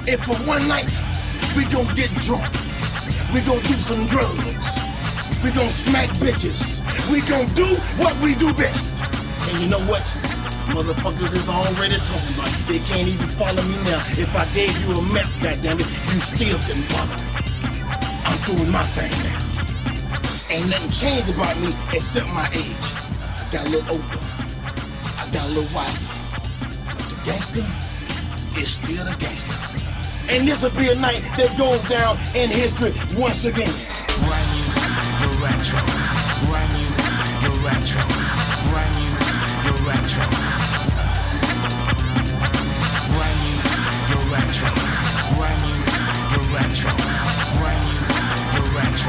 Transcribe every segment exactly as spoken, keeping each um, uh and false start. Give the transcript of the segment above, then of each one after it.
And for one night, we gon' get drunk. We gon' do some drugs. We gon' smack bitches. We gon' do what we do best. And you know what? Motherfuckers is already talking about it. They can't even follow me now. If I gave you a map, goddammit, you still couldn't follow me. I'm doing my thing now. Ain't nothing changed about me except my age. I got a little older. I got a little wiser. But the gangster is still the gangster. And this'll be a night that goes down in history once again. Brand new, you're retro. Brand new, you're retro. Brand new, you're retro. Brand new, you're retro. Brand new, you're retro. Brand new, you're retro.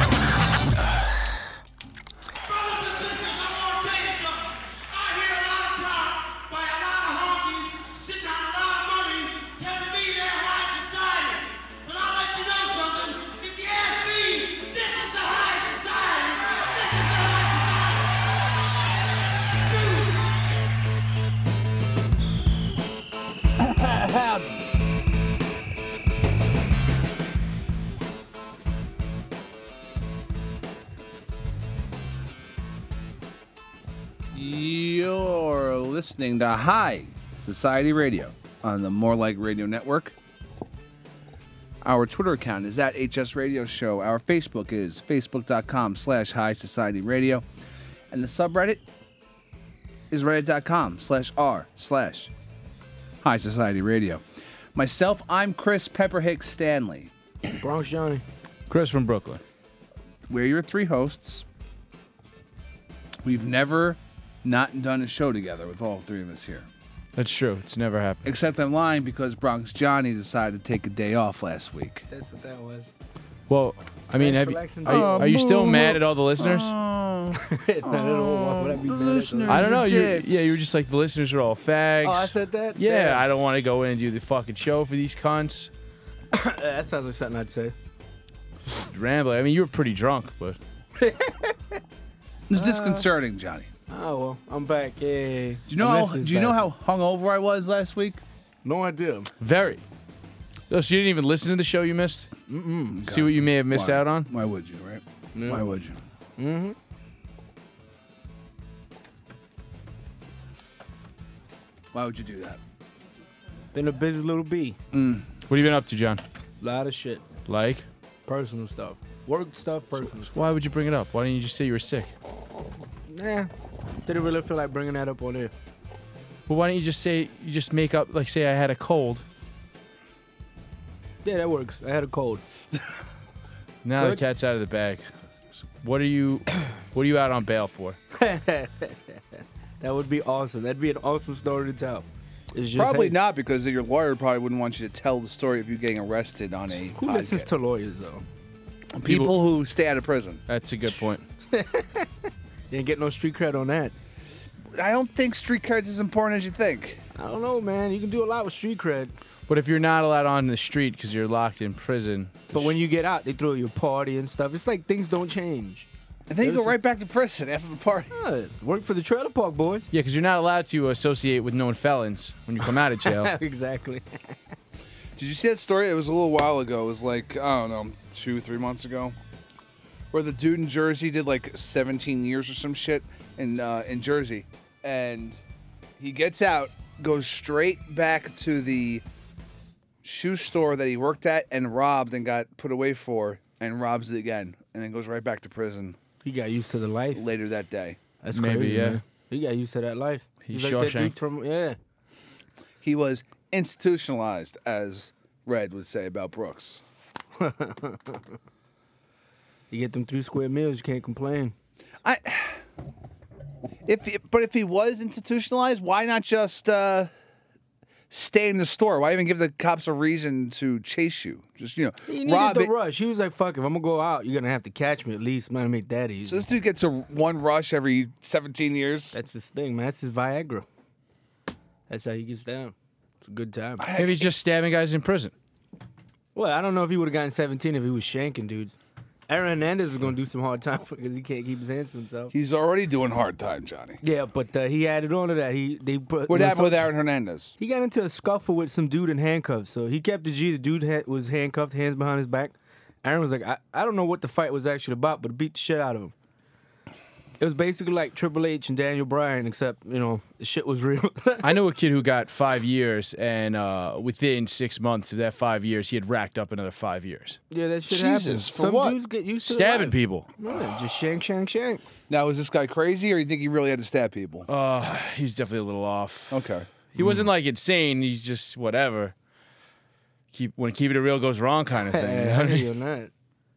You're listening to High Society Radio on the More Like Radio Network. Our Twitter account is at H S Radio Show. Our Facebook is facebook.com slash High Society Radio. And the subreddit is reddit.com slash r slash High Society Radio. Myself, I'm Chris Pepperhicks Stanley. Bronx Johnny. Chris from Brooklyn. We're your three hosts. We've never not done a show together with all three of us here. That's true. It's never happened. Except I'm lying because Bronx Johnny decided to take a day off last week. That's what that was. Well, I mean, have you, are, you, are you still mad at all the listeners? Not at all. Would I be mad at them? I don't know. You, yeah, you were just like, the listeners are all fags. Oh, I said that? Yeah, Damn. I don't want to go in and do the fucking show for these cunts. That sounds like something I'd say. Rambling. I mean, you were pretty drunk, but... It's disconcerting, Johnny. Oh, well, I'm back. Yay. Do you know how, do you know how hungover I was last week? No idea. Very. Oh, so you didn't even listen to the show you missed? Mm-mm. See what you may have missed Why? out on? Why would you, right? Yeah. Why would you? Mm-hmm. Why would you do that? Been a busy little bee. Mm. What have you been up to, John? A lot of shit. Like? Personal stuff. Work stuff, personal stuff. Why would you bring it up? Why didn't you just say you were sick? Nah. Didn't really feel like bringing that up on there. Well, why don't you just say, you just make up, like say I had a cold. Yeah, that works. I had a cold. Now Good. the cat's out of the bag. What are you, what are you out on bail for? That would be awesome. That'd be an awesome story to tell. It's just, Probably hey, not, because your lawyer probably wouldn't want you to tell the story of you getting arrested on a Who podcast. listens to lawyers, though? People, People- who stay out of prison. That's a good point. You ain't get no street cred on that. I don't think street cred's as important as you think. I don't know, man. You can do a lot with street cred. But if you're not allowed on the street because you're locked in prison, But when you get out, they throw you a party and stuff. It's like things don't change. And then you go There's a- right back to prison after the party. Yeah, work for the trailer park boys. yeah, because you're not allowed to associate with known felons when you come out of jail. Exactly. Did you see that story? It was a little while ago. It was like, I don't know, two, three months ago. Where the dude in Jersey did like seventeen years or some shit in uh, in Jersey. And he gets out, goes straight back to the shoe store that he worked at and robbed and got put away for, and robs it again. And then goes right back to prison He got used to the life. later that day. That's Maybe, crazy, yeah. man. He got used to that life. He's He's like that dude Shawshanked. from, yeah. He was institutionalized, as Red would say about Brooks. You get them three square meals, you can't complain. I, if but if he was institutionalized, why not just uh, stay in the store? Why even give the cops a reason to chase you? Just you know, He needed rob the it. rush. He was like, fuck, if I'm going to go out, you're going to have to catch me at least. I'm going to make that easy. So this dude gets a one rush every seventeen years. That's his thing, man. That's his Viagra. That's how he gets down. It's a good time. Maybe he's just stabbing guys in prison. Well, I don't know if he would have gotten seventeen if he was shanking dudes. Aaron Hernandez is gonna do some hard time because he can't keep his hands to himself. He's already doing hard time, Johnny. Yeah, but uh, he added on to that. He they put, What there was happened with some- Aaron Hernandez? He got into a scuffle with some dude in handcuffs. So he kept the G. The dude had, was handcuffed, hands behind his back. Aaron was like, I, I don't know what the fight was actually about, but it beat the shit out of him. It was basically like Triple H and Daniel Bryan, except, you know, the shit was real. I know a kid who got five years, and uh, within six months of that five years, he had racked up another five years. Yeah, that shit Jesus, happens. for Some what? dudes get used to Stabbing life. people. Yeah, just shank, shank, shank. Now, is this guy crazy, or you think he really had to stab people? Uh, he's definitely a little off. Okay. He wasn't like insane. He's just whatever. Keep when keeping it real goes wrong, kind of thing. You know what I mean? You're not.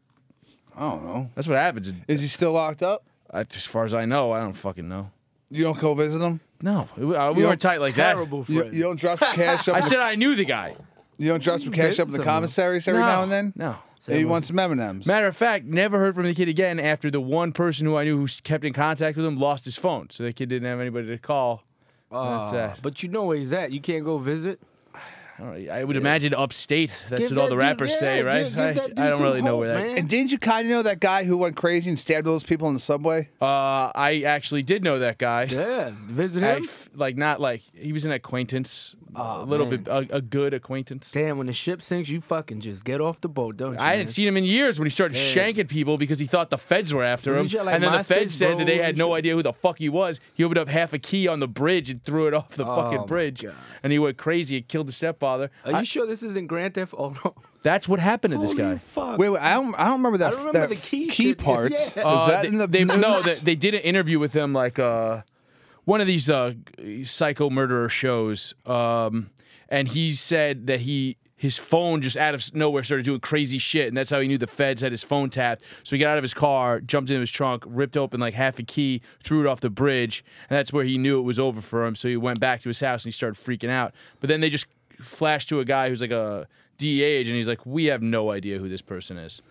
I don't know. That's what happens. Is he still locked up? Uh, As far as I know, I don't fucking know. You don't go visit him? No, it- uh, we You weren't don't- tight like Terrible You, friend. you don't drop some cash up? that. I in the- said I knew the guy. you don't drop some cash up in the Visit commissaries every no, now and then? No. Maybe you want some M and M's. Matter of fact, never heard from the kid again after the one person who I knew who s- kept in contact with him lost his phone. So the kid didn't have anybody to call. That's Uh, that. But you know where he's at. You can't go visit. I, don't know, I would imagine upstate. That's Give what all that the dude- rappers yeah, say, right? give- give I, that dude I don't some really know hope, where that. man. And didn't you kind of know that guy who went crazy and stabbed those people in the subway? Uh, I actually did know that guy. Yeah, visit I him. f- like not like he was an acquaintance, Aw, a little man. bit a, a good acquaintance. Damn, when the ship sinks, you fucking just get off the boat, don't you? I hadn't man? seen him in years when he started Damn. shanking people because he thought the feds were after Was he him. shit like and then the MySpace feds said that they Bros had and no shit? idea who the fuck he was. He opened up half a key on the bridge and threw it off the Oh, fucking my bridge. God. And he went crazy and killed his stepfather. Are I- you sure this isn't Grand Theft Auto? that's what happened to this Holy guy. Fuck. Wait, wait, I don't, I don't remember that, I remember that the key key shit. parts. Yeah. Was Uh, that they, in the they, news? No, they, they did an interview with him, like uh, one of these uh, psycho murderer shows, um, and he said that he his phone just out of nowhere started doing crazy shit, and that's how he knew the feds had his phone tapped. So he got out of his car, jumped into his trunk, ripped open like half a key, threw it off the bridge, and that's where he knew it was over for him. So he went back to his house and he started freaking out. But then they just flashed to a guy who's like a D E A agent, and he's like, "We have no idea who this person is.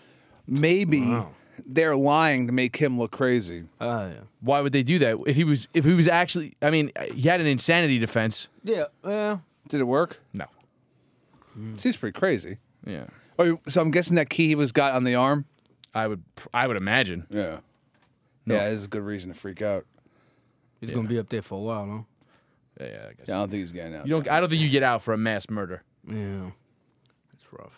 Maybe they're lying to make him look crazy. Oh, yeah. Why would they do that? If he was, if he was actually, I mean, he had an insanity defense. Yeah, well, Did it work? No. Seems pretty crazy. Yeah, Oh, so I'm guessing that key he was got on the arm? I would, I would imagine. Yeah. Yeah, this is a good reason to freak out. he's going to be up there for a while, no? Yeah, yeah, I guess. Yeah, I don't think he's getting out. You don't. I don't think you get out for a mass murder. Yeah. It's rough.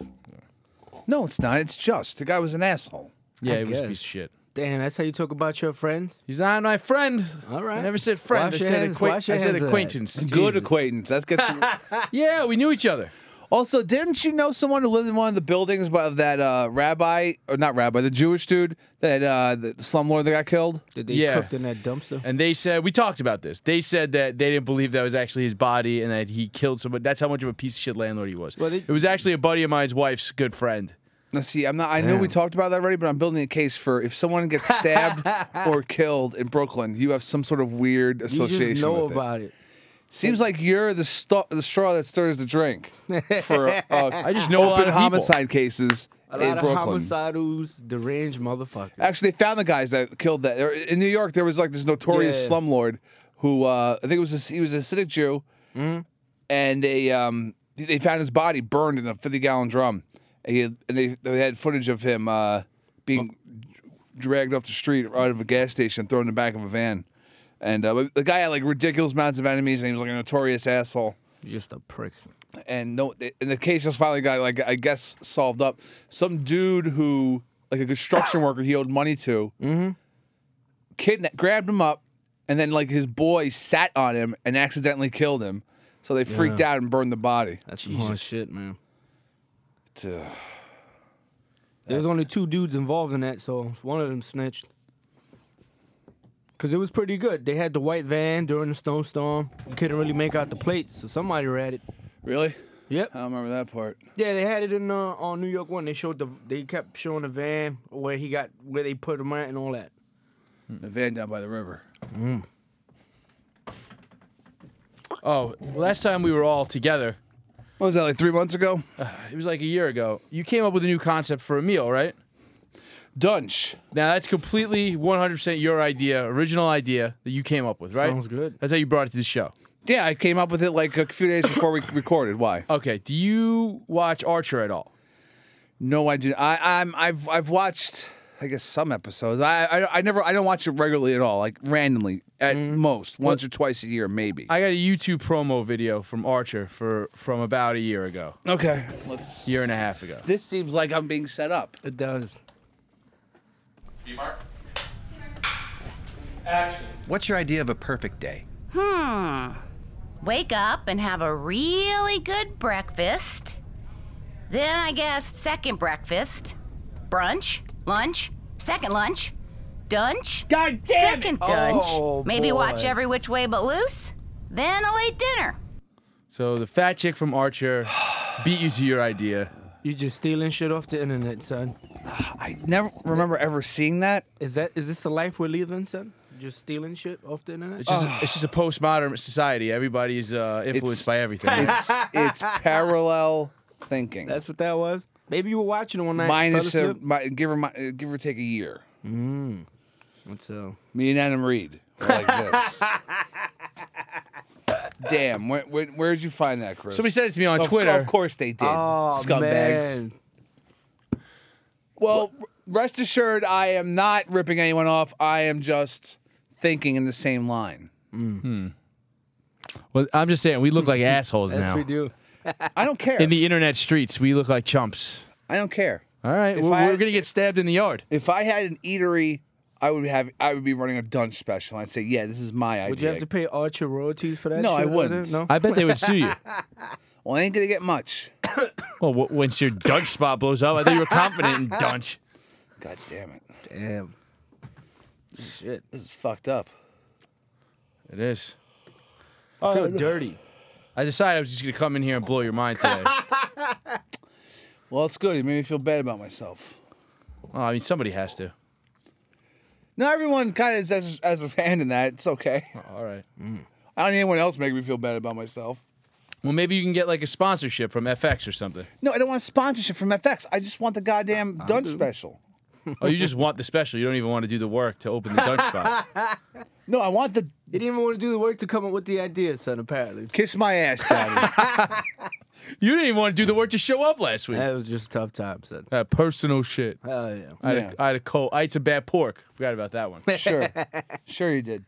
No, it's not. It's just. The guy was an asshole. Yeah, I he was a guess. piece of shit. Damn, that's how you talk about your friends? He's not my friend. All right. I never said friend. Wash I your said, hands- acquaint- wash your I said hands of that. acquaintance. Good acquaintance. That gets. Yeah, we knew each other. Also, didn't you know someone who lived in one of the buildings of that uh, rabbi, or not rabbi, the Jewish dude, that uh, the slumlord that got killed? Did they Yeah. cooked in that dumpster? And they said we talked about this. They said that they didn't believe that was actually his body and that he killed somebody. That's how much of a piece of shit landlord he was. Well, they- it was actually a buddy of mine's wife's good friend. Now, see, I'm not. I know we Damn. talked about that already, but I'm building a case for if someone gets stabbed or killed in Brooklyn, you have some sort of weird you association just know with it. about it. Seems like you're the st- the straw that stirs the drink for uh, I just know a lot open of people. homicide cases A in lot of Brooklyn. homicidals, deranged motherfuckers. Actually, they found the guys that killed that. There- In New York, there was like this notorious Yeah. slumlord who uh, I think it was a, he was a Hasidic Jew, Mm-hmm. and they um, they found his body burned in a fifty gallon drum. And, he had, and they they had footage of him uh, being dragged off the street out of a gas station, thrown in the back of a van. And uh, but the guy had like ridiculous amounts of enemies, and he was like a notorious asshole. You're just a prick. And no, and the case just finally got like I guess solved up. Some dude who like a construction worker he owed money to, mm-hmm. kidnapped, grabbed him up, and then like his boy sat on him and accidentally killed him. So they freaked out and burned the body. That's some hard shit, man. It's, uh, There was only two dudes involved in that, so one of them snitched. Because it was pretty good. They had the white van during the snowstorm. You couldn't really make out the plates, so somebody read it. really? Yep. I don't remember that part. Yeah, they had it in uh, on New York One. They showed the. They kept showing the van where he got where they put him at and all that. The van down by the river. Oh, last time we were all together, What was that, like three months ago? it was like a year ago. You came up with a new concept for a meal, right? Dunch. Now that's completely one hundred percent your idea, original idea that you came up with, right? Sounds good. That's how you brought it to the show. Yeah, I came up with it like a few days before we recorded. Why? Okay. Do you watch Archer at all? No, I do. I, I'm. I've. I've watched. I guess some episodes. I. I. I never. I don't watch it regularly at all. Like randomly, at most, once or twice a year, maybe. I got a YouTube promo video from Archer for from about a year ago, okay. Let's. year and a half ago. This seems like I'm being set up. It does. B-Mark? What's your idea of a perfect day? Hmm. Wake up and have a really good breakfast. Then I guess second breakfast. Brunch, lunch, second lunch, dunch. God damn second it. dunch. Oh, Maybe boy. watch Every Which Way But Loose. Then a late dinner. So the fat chick from Archer beat you to your idea. You just stealing shit off the internet, son. I never remember ever seeing that. Is that is this the life we're living, son? Just stealing shit off the internet? It's just it's just a postmodern society. Everybody's uh, influenced It's- by everything. It's it's parallel thinking. That's what that was. Maybe you were watching it one night. Minus fell a, asleep. mi- give or mi- give or take a year. What's uh? Me and Adam Reed are like this. Damn, where, where, where'd you find that, Chris? Somebody sent it to me on Of- Twitter. Of course they did. Oh Scumbags. man. Well, r- rest assured, I am not ripping anyone off. I am just thinking in the same line. Well, I'm just saying we look like assholes Yes, now. we do. I don't care. In the internet streets, we look like chumps. I don't care. All right, If we're, I we're had- gonna get stabbed in the yard. If I had an eatery, I would have. I would be running a dunch special. I'd say, yeah, this is my idea. Would you have to pay Archer royalties for that? No, I shit over wouldn't. there? No. I bet they would sue you. Well, I ain't gonna get much. Well, w- once your dunch spot blows up, I thought you were confident in dunch. God damn it. Damn. Shit. This is fucked up. It is. I feel dirty. I decided I was just gonna come in here and blow your mind today. Well, it's good. It made me feel bad about myself. Well, I mean, somebody has to. Not everyone kind of is as, as a fan in that. It's okay. All right. I don't need anyone else make me feel bad about myself. Well, maybe you can get like a sponsorship from F X or something. No, I don't want sponsorship from F X. I just want the goddamn dunch special. Oh, you just want the special. You don't even want to do the work to open the dunch spot. No, I want the He didn't even want to do the work to come up with the idea, son, apparently. kiss my ass, Daddy. You didn't even want to do the work to show up last week. That was just a tough time, son. Uh, personal shit. Hell yeah. I had, Yeah. a, I had a cold. I ate some bad pork. Forgot about that one. Sure. Sure you did.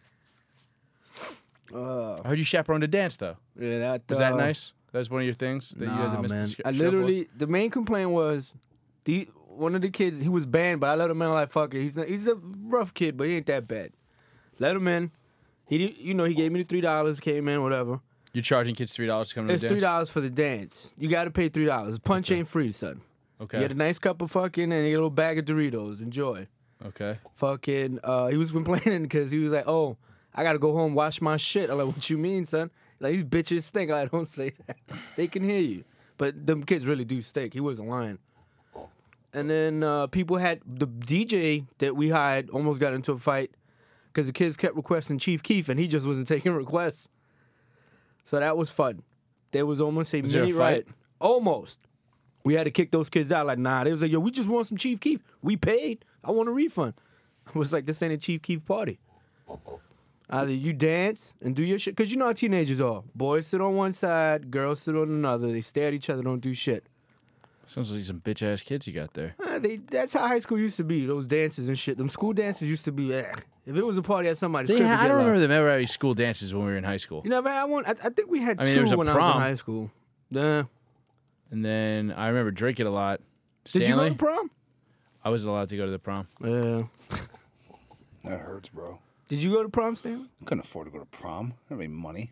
I heard you chaperoned a dance though. Yeah, that, Was uh, that nice? That was one of your things that you had to Nah, miss man. the sh- I show for? literally, the main complaint was, the one of the kids, he was banned, but I let him in like, fuck it. He's not, he's a rough kid, but he ain't that bad. Let him in. He, did- you know, he gave me the three dollars, came in, whatever. You're charging kids three dollars to come to It's the three dance. dollars for the dance. You got to pay three dollars. Punch ain't free, son. Okay. You get a nice cup of fucking and you get a little bag of Doritos. Enjoy. Okay. Fucking, uh, he was complaining because he was like, oh, I got to go home, wash my shit. I'm like, what you mean, son? Like, these bitches stink. I don't say that. They can hear you. But them kids really do stink. He wasn't lying. And then uh, people had, the D J that we hired almost got into a fight because the kids kept requesting Chief Keef and he just wasn't taking requests. So that was fun. There was almost a Was there a mini fight? riot. Almost. We had to kick those kids out. Like, nah. They was like, yo, we just want some Chief Keef. We paid. I want a refund. I was like, this ain't a Chief Keef party. Either you dance and do your shit. Because you know how teenagers are. Boys sit on one side, girls sit on another. They stare at each other, don't do shit. Sounds like some bitch ass kids you got there. Uh, they, that's how high school used to be. Those dances and shit. Them school dances used to be, eh. If it was a party at somebody's crib, Yeah, it'd I get don't loud. remember them ever having school dances when we were in high school. You never had one? I, I think we had I mean, two there was a when I was in prom. high school. Yeah. And then I remember drinking a lot. Did Stanley, you go to prom? I wasn't allowed to go to the prom. Yeah. That hurts, bro. Did you go to prom, Stanley? Couldn't afford to go to prom. I don't have any money.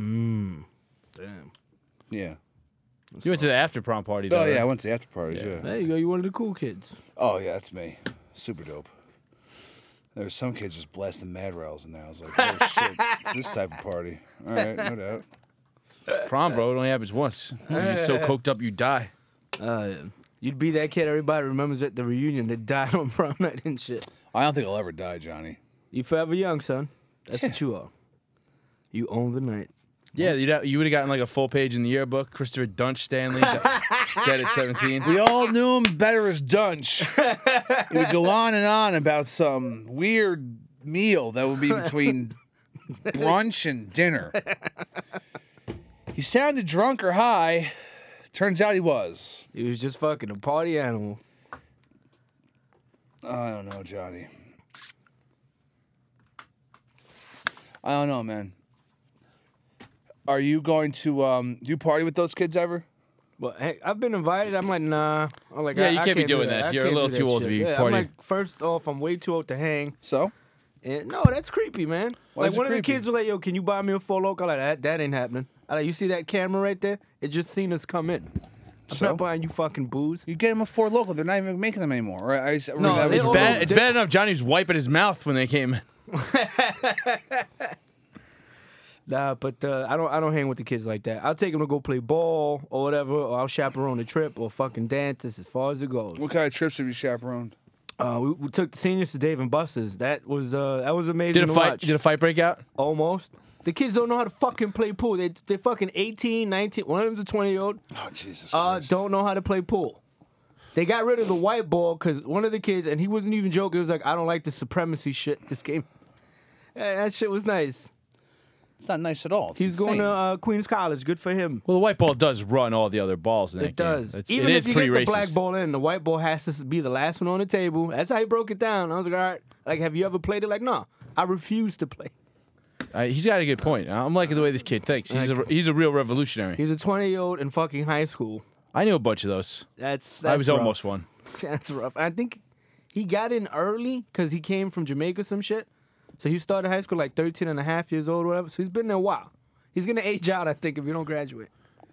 Damn. Yeah. You went to the after prom party though. Oh, yeah. I right? went to the after parties, yeah. There you go. You one of the cool kids. Oh, yeah, that's me. Super dope. There was some kids just blasting mad rails in there. I was like, oh, shit. It's this type of party. All right, no doubt. Prom, bro. It only happens once. You get so coked up you die. Uh, you'd be that kid everybody remembers at the reunion that died on prom night and shit. I don't think I'll ever die, Johnny. You forever young, son. That's what you are. You own the night. Yeah, you'd, you would have gotten like a full page in the yearbook. Christopher Dunch Stanley, dead at seventeen. We all knew him better as Dunch. He would go on and on about some weird meal that would be between brunch and dinner. He sounded drunk or high. Turns out he was. He was just fucking a party animal. I don't know, Johnny. I don't know, man. Are you going to um do you party with those kids ever? But hey, I've been invited. I'm like, nah. I'm like, Yeah, I, you I can't be do doing that. I You're a can't little do too that old to shit. be yeah, partying. I'm like, first off, I'm way too old to hang. So? And no, that's creepy, man. Why like is it one of the creepy? kids was like, "Yo, can you buy me a Four Loko?" I'm like, that that ain't happening. I like, you see that camera right there? It just seen us come in. I'm So? not buying you fucking booze. You get them a Four Local. They're not even making them anymore. Right? I, I, No, that they was all- Bad, no, it's they- bad enough Johnny was wiping his mouth when they came in. Nah, but uh, I don't I don't hang with the kids like that. I'll take them to go play ball or whatever, or I'll chaperone a trip or fucking dance. That's as far as it goes. What kind of trips have you chaperoned? Uh, we, we took the seniors to Dave and Buster's. That was uh, that was amazing Did a to fight? watch. Did a fight break out? Almost. The kids don't know how to fucking play pool. They they fucking eighteen, nineteen. One of them's a twenty year old. Oh Jesus Uh, Christ! don't know how to play pool. They got rid of the white ball because one of the kids, and he wasn't even joking. He was like, "I don't like the supremacy shit." This game, yeah, that shit was nice. It's not nice at all. It's He's going insane. to uh, Queens College. Good for him. Well, the white ball does run all the other balls in that It game. does. It's, Even it if is you pretty get racist. the black ball in, the white ball has to be the last one on the table. That's how he broke it down. I was like, all right. Like, have you ever played it? Like, no. I refuse to play. Uh, he's got a good point. I'm liking the way this kid thinks. He's a he's a real revolutionary. He's a twenty year old in fucking high school. I knew a bunch of those. That's, that's I was rough. almost one. That's rough. I think he got in early because he came from Jamaica, some shit. So he started high school like thirteen and a half years old or whatever. So he's been there a while. He's going to age out, I think, if you don't graduate.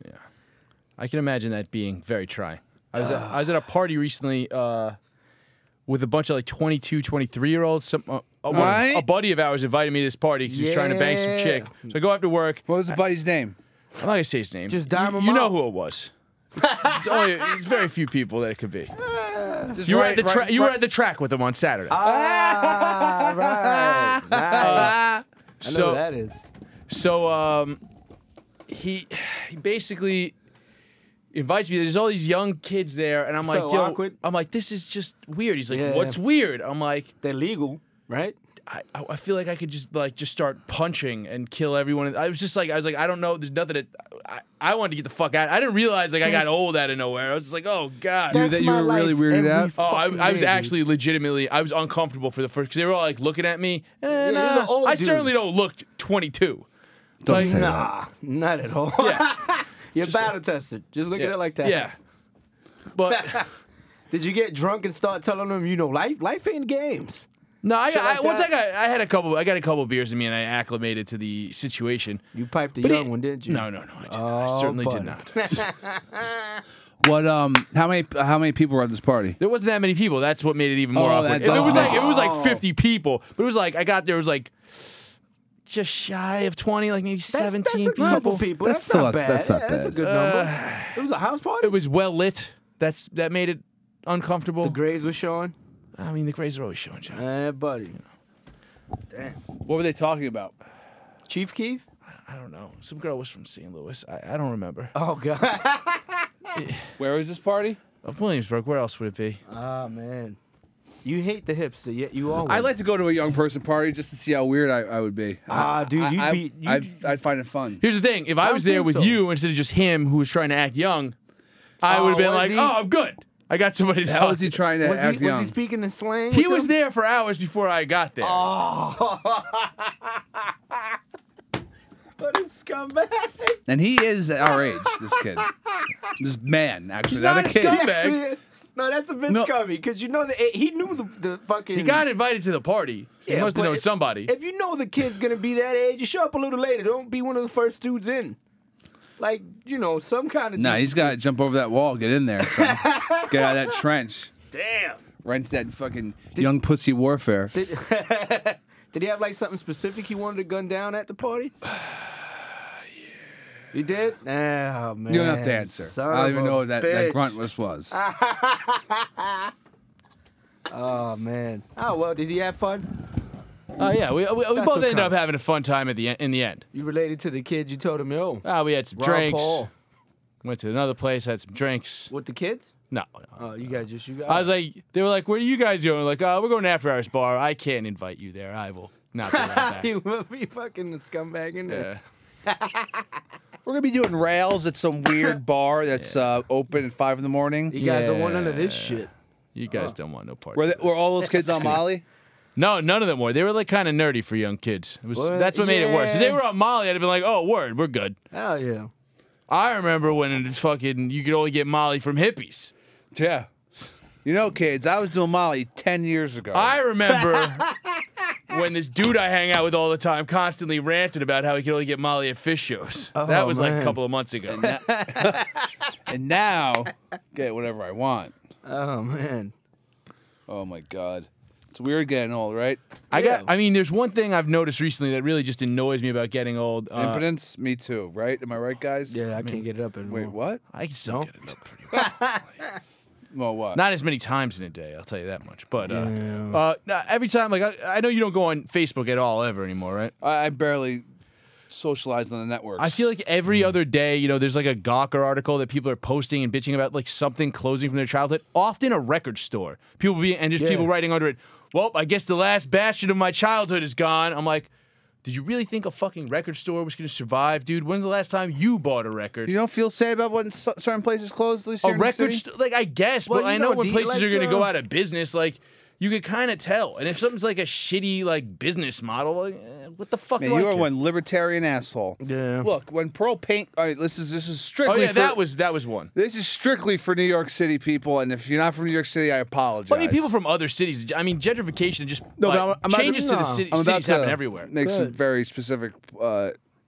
I can imagine that being very trying. I was at, I was at a party recently uh, with a bunch of like twenty-two, twenty-three year olds. Some uh, a, one- Right. a buddy of ours invited me to this party because he was trying to bang some Yeah. chick. So I go after work. What was the buddy's name? I'm not gonna say his name. Just you, dime him You know out. who it was. It's, only, it's very few people that it could be. Just You were right- at the tra- right- you were right- at the track with him on Saturday. Ah, right. Nice. I know so who that is. So um, he he basically invites me. There's all these young kids there, and I'm like, So yo, awkward. I'm like, this is just weird. He's like, Yeah. what's weird? I'm like, They're legal, right? I, I I feel like I could just like just start punching and kill everyone. I was just like, I was like, I don't know. There's nothing that I, I wanted to get the fuck out. I didn't realize like I got That's- old out of nowhere. I was just like, oh god. Dude, that you my were really life weirded every out? Oh, I, fucking I was day, dude. actually legitimately, I was uncomfortable for the first, because they were all like looking at me. And Yeah, he's an old I dude. certainly don't look twenty-two. Don't Like, say that. Nah, not at all. Yeah. You're Just- battle tested. Just look yeah. at it like that. Yeah. But Did you get drunk and start telling them, you know, life life ain't games? no, I, Shit I like once I that? got, I had a couple, I got a couple beers in me, and I acclimated to the situation. You piped a But young it- one, didn't you? No, no, no, I did not. I Oh, certainly buddy. did not. What? Um. How many? How many people were at this party? There wasn't that many people. That's what made it even more Oh, awkward. that If it does was make like, it was Oh. like fifty people, but it was like I got there it was like just shy of twenty, like maybe That's, seventeen that's a couple people. people. That's That's, still- not that's- bad. that's not Yeah, That's a bad. good number. It was a house party. It was well lit. That's that made it uncomfortable. The Grays was showing. I mean, the Grays are always showing, John. Eh, buddy. Damn. What were they talking about? Chief Keef? I don't know. Some girl was from Saint Louis. I, I don't remember. Oh, God. Where was this party? Uh, Williamsburg. Where else would it be? Oh, man. You hate the hipster, yet you always. I'd like to go to a young person party just to see how weird I, I would be. Ah, I- dude, you'd I, be- you'd- I'd, I'd find it fun. Here's the thing: if I, I was don't there think with so. you instead of just him, who was trying to act young, I Oh, would have been was like, he? "Oh, I'm good. I got somebody to How talk was he to." trying to Was, act he, was young? he speaking in slang? He with was them? there for hours before I got there. Oh. What a scumbag. And he is our age, this kid. This man, actually. He's not, not a a kid. scumbag. No, that's a bit No. scummy because you know that he knew the, the fucking. He got invited to the party. He Yeah, must have but known if- somebody. If you know the kid's gonna be that age, you show up a little later. Don't be one of the first dudes in. Like, you know, some kind of. Nah, he's got to jump over that wall, get in there, son. Get out of that trench. Damn. Right into that fucking young pussy warfare. Did, did he have like something specific he wanted to gun down at the party? yeah. You did? Oh, man. You don't have to answer. Son I don't of even a know what that, that bitch. grunt was. was. Oh, man. Oh, well, did he have fun? Oh yeah, we, we, we That's both what ended up counts. having a fun time at the en- in the end. You related to the kids you told him, yo. Ah, we had some Ron drinks. Paul. Went to another place, had some drinks. With the kids? No, no. Oh, you guys just, you guys. I was like, they were like, "What are you guys doing?" Like, "Oh, we're going to after hours bar. I can't invite you there. I will not be right back." you will be fucking the scumbag in there. Yeah. We're gonna be doing rails at some weird bar that's uh, open at five in the morning. You guys don't want none of this Yeah. shit. You guys don't want no parts. Were, of they, this. were all those kids on Molly? No, none of them were. They were like kind of nerdy for young kids. It was What? that's what made it worse. If Yeah. they were on Molly, I'd have been like, "Oh, word, we're good." Hell yeah. I remember when it was fucking you could only get Molly from hippies. Yeah. You know, kids, I was doing Molly ten years ago. I remember when this dude I hang out with all the time constantly ranted about how he could only get Molly at fish shows. Oh, that was like a man. couple of months ago. and now, get whatever I want. Oh man. Oh my God. It's weird getting old, right? I got. I mean, there's one thing I've noticed recently that really just annoys me about getting old. Uh, Impotence? Me too, right? Am I right, guys? Yeah, I can't get it up anymore. Wait, what? I can still No? get it up pretty well. Well, what? Not as many times in a day, I'll tell you that much. But uh, Yeah. uh, no, every time, like I, I know you don't go on Facebook at all ever anymore, right? I, I barely socialize on the networks. I feel like every other day, you know, there's like a Gawker article that people are posting and bitching about, like something closing from their childhood. Often a record store. People be and just Yeah. people writing under it. Well, I guess the last bastion of my childhood is gone. I'm like, did you really think a fucking record store was going to survive, dude? When's the last time you bought a record? You don't feel sad about when c- certain places close, at least A here in the record city? store, like I guess, Well, but you I know, know, when do you places like, are going to go uh, out of business, like you could kind of tell. And if something's like a shitty like business model, like, eh, what the fuck? Man, do I you are care? one libertarian asshole. Yeah. Look, when Pearl Paint, all right, this is this is Oh strictly yeah, for, that was that was one. this is strictly for New York City people, and if you're not from New York City, I apologize. Well, I mean, people from other cities. I mean, gentrification just No, but like, I'm- I'm about to- changes to the no. city, I'm about cities happen to everywhere. make some Good. very specific uh,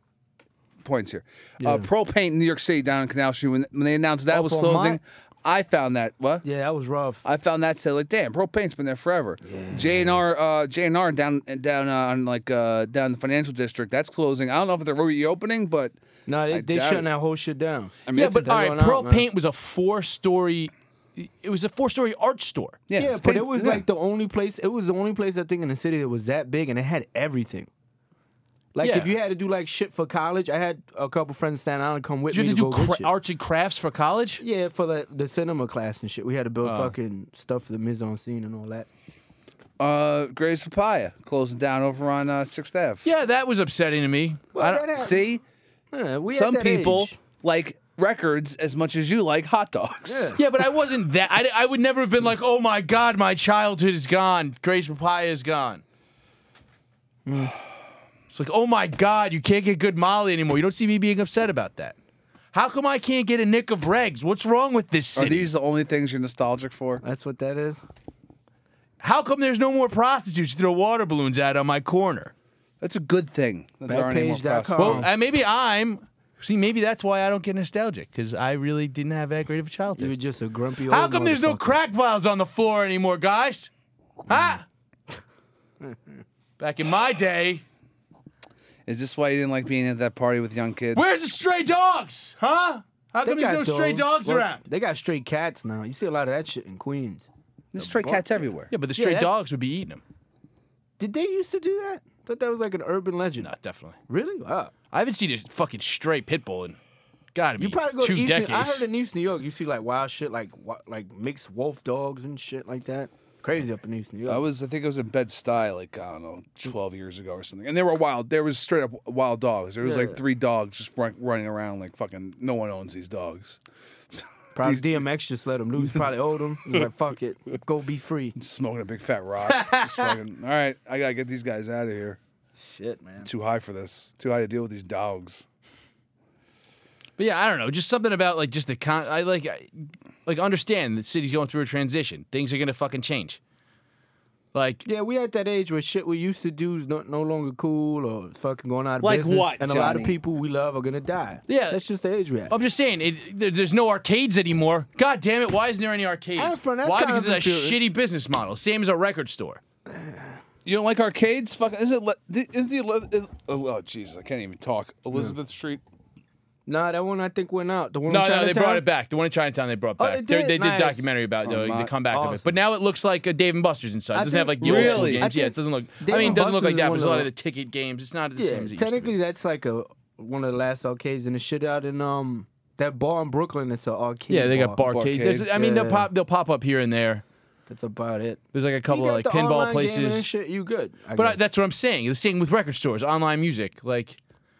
points here. Uh, Pearl Paint in New York City down in Canal Street, when, when they announced that Oh, was for closing, my- I found that what? Yeah, that was rough. I found that said like, damn, Pearl Paint's been there forever. J and R, uh, J and R down down uh, on like uh, down the financial district, that's closing. I don't know if they're reopening, but no, I they they doubt shutting it. that whole shit down. I mean, Yeah, it's but a, all they're right, going Pearl out, man. Paint was a four-story. It was a four-story art store. yeah, Yeah, it's but paint- it was yeah. like the only place. It was the only place I think in the city that was that big, and it had everything. Like Yeah. if you had to do like shit for college, I had a couple friends in Staten Island come with Did you me have to to do go get cra- shit. arts and crafts for college? Yeah, for the the cinema class and shit. We had to build Oh. fucking stuff for the mise en scene and all that. uh, Gray's Papaya closing down over on uh, Sixth Ave. Yeah, that was upsetting to me. Well, I don't- that See, Yeah, we at some that people age. like records as much as you like hot dogs. yeah, but I wasn't that. I, I would never have been like, oh my god, my childhood is gone. Grace Papaya is gone. It's like, oh my god, you can't get good Molly anymore. You don't see me being upset about that. How come I can't get a nick of regs? What's wrong with this Are city? these the only things you're nostalgic for? That's what that is. How come there's no more prostitutes to throw water balloons at on my corner? That's a good thing. That there aren't any more Backpage dot com. prostitutes. Well, uh, maybe I'm. See, maybe that's why I don't get nostalgic, because I really didn't have that great of a You were childhood. just a grumpy old How come there's no motherfucker. crack vials on the floor anymore, guys? Huh? Back in my day, Is this why you didn't like being at that party with young kids? where's the stray dogs? Huh? How They come there's no got stray those. dogs Well, around? They got stray cats now. You see a lot of that shit in Queens. There's stray cats everywhere. Yeah, but the Yeah, stray that- dogs would be eating them. Did they used to do that? Thought that was like an urban legend. No, definitely. Really? Wow. I haven't seen a fucking stray pit bull in gotta be You probably go two to East decades. New- I heard in East New York, you see like wild shit, like wa- like mixed wolf dogs and shit like that. Crazy up in East New York. I was, I think I was in Bed-Stuy, like, I don't know, twelve years ago or something. And they were wild. There was straight up wild dogs. There was Yeah. like three dogs just run, running around like fucking, no one owns these dogs. Probably D M X just let him loose. Probably owed him. He's like, fuck it, go be free. Smoking a big fat rock. Just fucking, all right, I gotta get these guys out of here. Shit, man. Too high for this. Too high to deal with these dogs. But yeah, I don't know. Just something about like just the con. I like, I, like understand the city's going through a transition. Things are gonna fucking change. Like, Yeah, we at that age where shit we used to do is no, no longer cool or fucking going out of Like business. what, And a lot of Johnny? people we love are gonna die. Yeah. That's just the age we at. I'm just saying, it, there, there's no arcades anymore. God damn it! Why isn't there any arcades? Afro, that's Why? kind Because of it's a infuriating. shitty business model. Same as a record store. You don't like arcades? Fucking, is it, le- is the, ele- is, oh, Jesus, I can't even talk. Elizabeth Street? Nah, that one I think went out. The one No, in no, they Chinatown? brought it back. The one in Chinatown they brought Oh, back. they did? They, they did Nice. a documentary about Oh, the, my- the comeback of it. awesome. But now it looks like a Dave and Buster's inside. It I doesn't have like think- the old school Really? games. I Yeah, think it doesn't look. Dave I mean, it and doesn't look Buster's like that. is But there's a one lot of of the ticket games. It's not the Yeah, same as it used to be. technically that's like a one of the last arcades and the shit out in um that bar in Brooklyn. It's an arcade. Yeah, they got bar. barcade. Barcade. There's- I mean, they'll Yeah. pop. They'll pop up here and there. That's about it. There's like a couple You of got like the pinball online gaming and places. shit, you good. I But I, guess. that's what I'm saying. The same with record stores, online music. Like,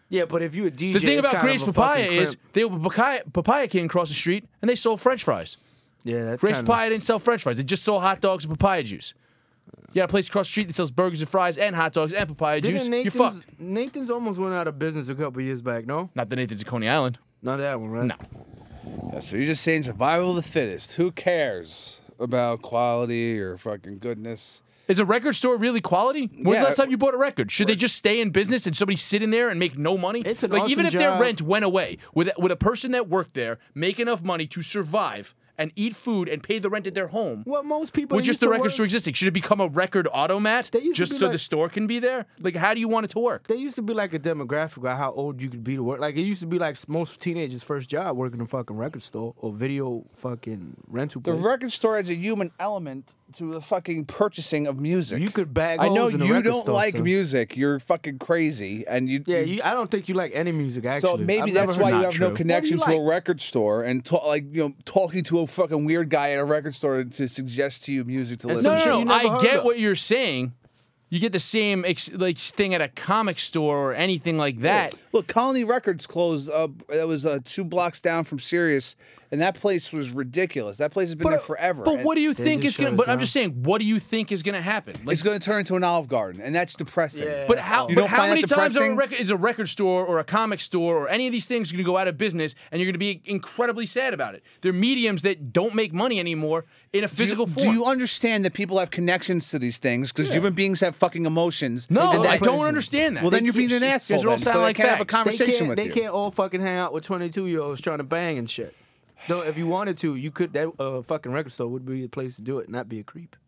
Yeah, but if you a D J, The thing it's about kind Grace of a Papaya fucking is crimp. they were Papaya, Papaya King across the street, and they sold French fries. Yeah, that's Grace kinda, Papaya didn't sell French fries; they just sold hot dogs and papaya juice. You got a place across the street that sells burgers and fries and hot dogs and papaya Didn't juice. Nathan's, You're fucked. Nathan's almost went out of business a couple years back. No, Not the Nathan's at Coney Island. not that one, right? No. Yeah, so you're just saying survival of the fittest. Who cares about quality or fucking goodness? Is a record store really quality? When's Yeah. the last time you bought a record? Should they just stay in business and somebody sit in there and make no money? It's an like even if awesome their job. rent went away, with with a person that worked there make enough money to survive and eat food and pay the rent at their home. Well, most people With used just the to record work- store existing, should it become a record automat They used to just be so like- the store can be there? Like, how do you want it to work? There used to be like a demographic about how old you could be to work. Like it used to be like most teenagers' first job working in a fucking record store or video fucking rental The place. record store has a human element to the fucking purchasing of music. You could bag I know holes in a you record don't store, like son. music. You're fucking crazy, and you. Yeah, you- you, I don't think you like any music actually. So maybe I've never that's heard- why you Not have true. no connection What do to you a like? record store and ta- like you know talking to a fucking weird guy at a record store to suggest to you music to That's listen No, to. some no, shit no. you never I heard get of. what you're saying. You get the same ex- like thing at a comic store or anything like that. Look, Colony Records closed. Uh, that was uh, two blocks down from Sirius, and that place was ridiculous. That place has been there forever. But and what do you They think just is going shut to? it But I'm down. just saying, what do you think is going to happen? Like, It's going to turn into an Olive Garden, and that's depressing. Yeah. but how? You but don't how find many that times are a depressing? record, is a record store or a comic store or any of these things going to go out of business, and you're going to be incredibly sad about it? They're mediums that don't make money anymore in a Do you- physical do form. you understand that people have connections to these things because human beings have fucking emotions? no, and that- I don't understand that. Well, then They you're being can't- an you asshole. guys all Then, sound so like I can't have a fags. They conversation can't, with they you. can't all fucking hang out with twenty-two year olds trying to bang and shit. Though if you wanted to, you could. That uh, fucking record store would be the place to do it, not be a creep.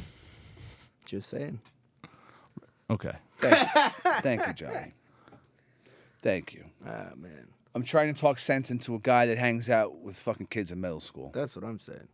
Just saying. Okay. Thank, thank you, Johnny. Thank you. Ah man, I'm trying to talk sense into a guy that hangs out with fucking kids in middle school. that's what I'm saying.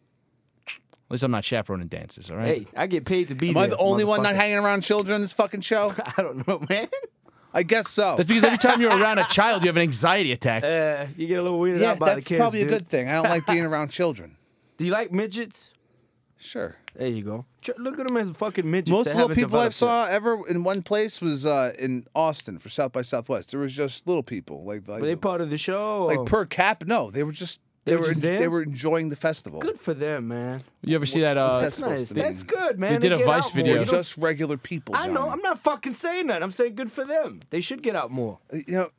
At least I'm not chaperoning dances, all right? Hey, I get paid to be Am there. I the only one not motherfucker. hanging around children on this fucking show? I don't know, man. I guess so. That's because every time you're around a child, you have an anxiety attack. Uh, you get a little weirded yeah, out by the that's kids. probably a dude. good thing. I don't like being around children. Do you like midgets? Sure. There you go. Ch- Look at them as fucking midgets. Most that little haven't people I developed saw ever in one place was uh, in Austin for South by Southwest. There was just little people, like yet. like, Were they part of the show? like or- per cap. No, they were just They they, were were just en- there? they were enjoying the festival. Good for them, man. You ever see that? What's Uh, that That's supposed nice. to mean? That's good, man. They did a get Vice out video. More. They're You just regular people. don't- I know. Johnny. I'm not fucking saying that. I'm saying good for them. They should get out more. You know,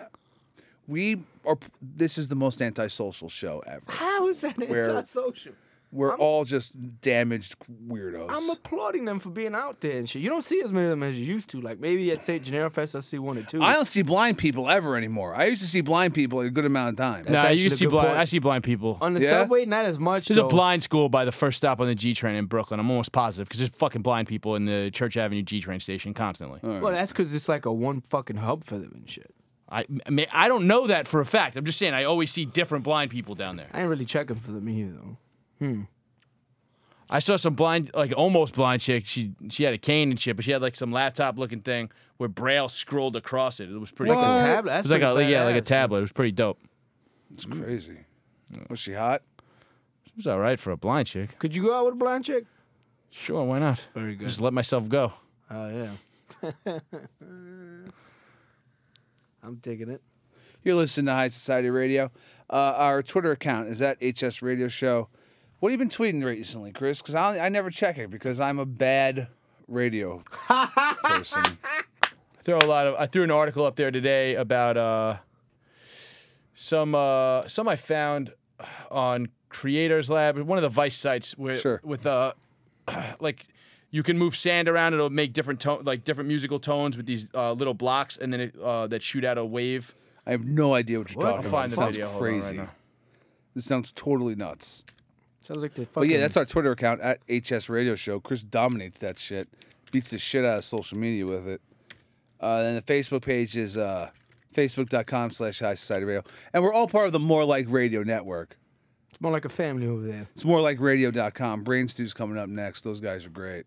we are. This is the most antisocial show ever. How is that Where- antisocial? We're I'm- all just damaged weirdos. I'm applauding them for being out there and shit. You don't see as many of them as you used to. Like maybe at Saint Gennaro Fest, I see one or two. I don't see blind people ever anymore. I used to see blind people a good amount of time. nah, actually you a see good blind. point. I see blind people. On the Yeah? subway, not as much. There's though. a blind school by the first stop on the G train in Brooklyn. I'm almost positive because there's fucking blind people in the Church Avenue G train station constantly. Well, that's because it's like a one fucking hub for them and shit. I, I mean, I don't know that for a fact. I'm just saying I always see different blind people down there. I ain't really checking for them either, though. I saw some blind, like almost blind chick. She she had a cane and shit, but she had like some laptop looking thing where Braille scrolled across it. It was pretty. Like cool. a What? tablet. It That's was like a pretty yeah, like a badass. tablet. It was pretty dope. It's crazy. Was she hot? It was all right for a blind chick. Could you go out with a blind chick? Sure, why not? Very good. Just let myself go. Oh yeah. I'm digging it. You're listening to High Society Radio. Uh, our Twitter account is at H S Radio Show. What have you been tweeting recently, Chris? Because I, I never check it because I'm a bad radio person. Throw a lot of. I threw an article up there today about uh, some uh, some I found on Creators Lab, one of the Vice sites, where Sure. with uh, like you can move sand around. It'll make different tone, like different musical tones with these uh, little blocks, and then it, uh, that shoot out a wave. I have no idea what you're What? talking I'll about. find It the sounds video. Hold on right crazy. now. This sounds totally nuts. Sounds like they fucking. But yeah, that's our Twitter account at H S Radio Show. Chris dominates that shit. Beats the shit out of social media with it. Uh, and the Facebook page is uh, facebook.com slash High Society Radio. And we're all part of the More Like Radio network. It's more like a family over there. It's more like radio dot com. Brain Stew's coming up next. Those guys are great.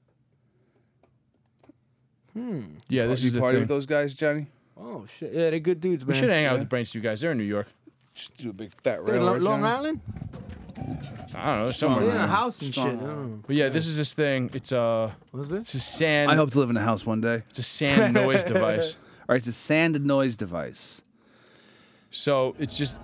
Yeah, this you is the party thing. with those guys, Johnny? Oh shit! Yeah, they're good dudes, We man. should hang out with the Brain Stew guys. They're in New York. Just do a big fat They're in railroad. Lo- Long Johnny. Island. I don't know, Strong somewhere. They're in a around. house and Strong shit. Island. Oh. But yeah, this is this thing. It's a What's this? it's a sand. I hope to live in a house one day. It's a sand noise device. All right, it's a sand noise device. So it's just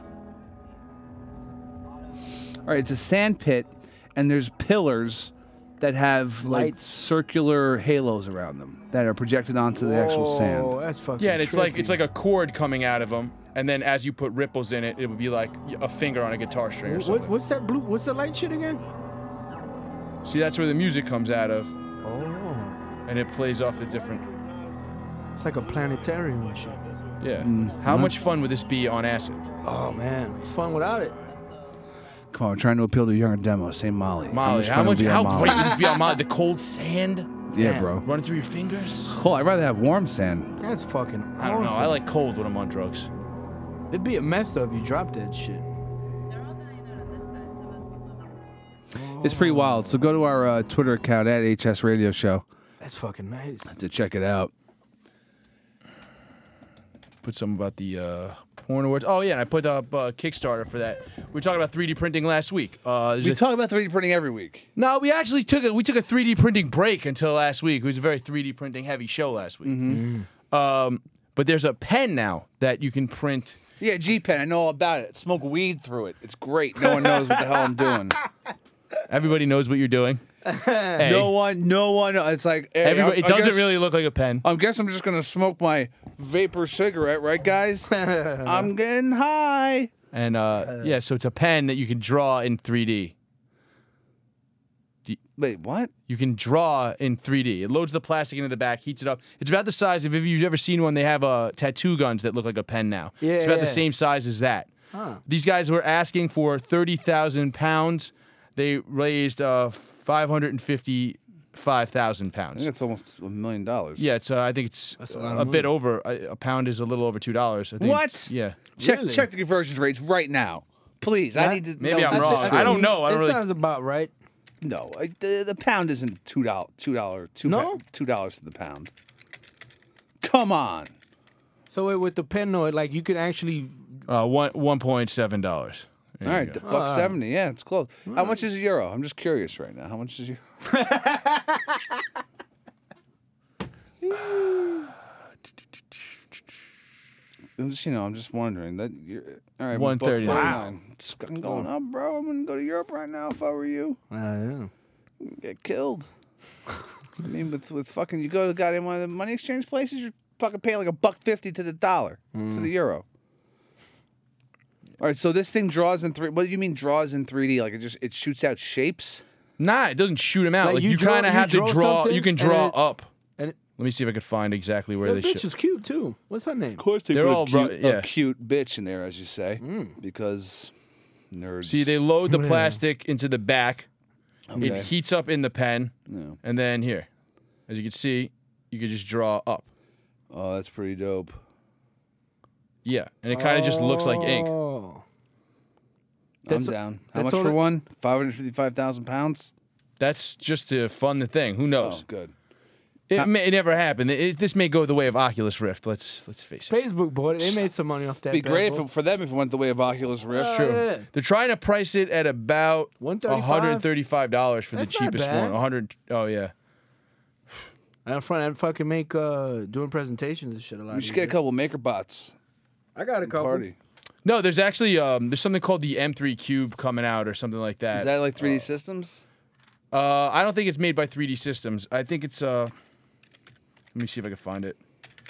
All right, it's a sand pit, and there's pillars that have like Lights. circular halos around them that are projected onto the actual Oh, sand. that's fucking yeah, and it's like trippy. it's like a cord coming out of them, and then as you put ripples in it, it would be like a finger on a guitar string or What, something. what's that blue? What's the light shit again? See, that's where the music comes out of, Oh, and it plays off the different. it's like a planetarium and shit. Yeah. Mm, How much fun would this be on acid? Oh man, it's fun without it. Come on, we're trying to appeal to a younger demo. Say Molly. Molly, how fun would much? be on How Molly? great would this be on Molly? The cold sand Yeah, Yeah. bro. running through your fingers. Cool. I'd rather have warm sand. That's fucking. I don't know. awesome. I like cold when I'm on drugs. It'd be a mess though if you dropped that shit. It's pretty wild. So go to our uh, Twitter account at H S Radio Show That's fucking nice. to check it out. Put something about the uh, porn awards. Oh yeah, and I put up uh, Kickstarter for that. We were talking about three D printing last week. Uh, there's We a- talk about three D printing every week. no, we actually took a we took a three D printing break until last week. It was a very three D printing heavy show last week. Um, but there's a pen now that you can print. Yeah, G Pen. I know all about it. Smoke weed through it. It's great. No one knows what the hell I'm doing. Everybody knows what you're doing. Hey, No one. No one. It's like hey, everybody, I- it I doesn't guess- really look like a pen. I guess I'm just gonna smoke my vapor cigarette, right, guys? I'm getting high. And uh, yeah, so it's a pen that you can draw in three D. Wait, what? You can draw in three D. It loads the plastic into the back, heats it up. It's about the size of, if you've ever seen one, they have uh, tattoo guns that look like a pen now. Yeah, it's about yeah. the same size as that. Huh. These guys were asking for thirty thousand pounds. They raised uh, five hundred fifty-five thousand I pounds. think it's almost a million dollars. Yeah, it's. Uh, I think it's That's a, a lot of bit money. over. A, a pound is a little over two dollars. What? Yeah. Check Really? check the conversion rates right now, please. I That- need to. Maybe know I'm if this wrong. is I true. don't know. I don't It really. sounds about right. No, I, the the pound isn't two dollars. Two dollar. Two No? pa- two dollars to the pound. Come on. So wait, with the pen though, like you could actually. Uh, one one point seven dollars. All right, the buck Ah. seventy. Yeah, it's close. How much is a euro? I'm just curious right now. How much is a euro? I'm just, you know, I'm just wondering that. You're, all right, one thirty. Wow, it's going up, bro. I'm gonna go to Europe right now if I were you. Uh, yeah. Get killed. I mean, with with fucking, you go to goddamn one of the money exchange places, you're fucking paying like a buck fifty to the dollar to the euro. All right, so this thing draws in three. What do you mean draws in three D? Like it just it shoots out shapes? Nah, it doesn't shoot them out. Like, Like, you you, draw- kind of you have to draw draw. something You can and draw it- up. And it, Let me see if I can find exactly where that they bitch show. is cute too. What's her name? Of course, they They're put all a cute, bro- yeah. a cute bitch in there, as you say, because nerds. See, they load the plastic into the back. Okay. It heats up in the pen, Yeah. and then here, as you can see, you can just draw up. Oh, that's pretty dope. Yeah, and it kind of just looks like ink. Oh. I'm That's- down. How that's much all for it- one? Five hundred fifty-five thousand pounds. That's just to fund the thing. Who Oh, knows? good. It, may, it never happened. It, this may go the way of Oculus Rift. Let's let's face it. Facebook bought it. They made some money off that. It'd be bad great boy. if it, for them if it went the way of Oculus Rift. Oh, True. yeah. They're trying to price it at about one one thirty-five? hundred thirty-five dollars for That's the not cheapest bad. one. one hundred. Oh yeah. And in front, I'd fucking make uh, doing presentations and shit a lot. We should get a easier. couple maker bots. I got a couple. Party. No, there's actually um, there's something called the M three Cube coming out or something like that. Is that like three D systems? Uh, I don't think it's made by three D Systems. I think it's uh. Let me see if I can find it.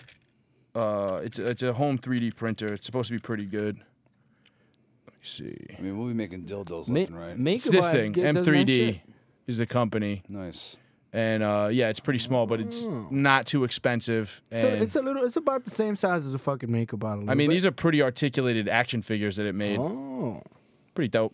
Uh, it's it's a home three D printer. It's supposed to be pretty good. Let me see. I mean, we'll be making dildos Ma- left and right. make It's it this by- thing. get- M doesn't three that D shit? is the company, Nice. and uh, yeah, it's pretty small, but it's not too expensive. So And it's a little. It's about the same size as a fucking makeup bottle. I mean, these are pretty articulated action figures that it made. Oh. Pretty dope.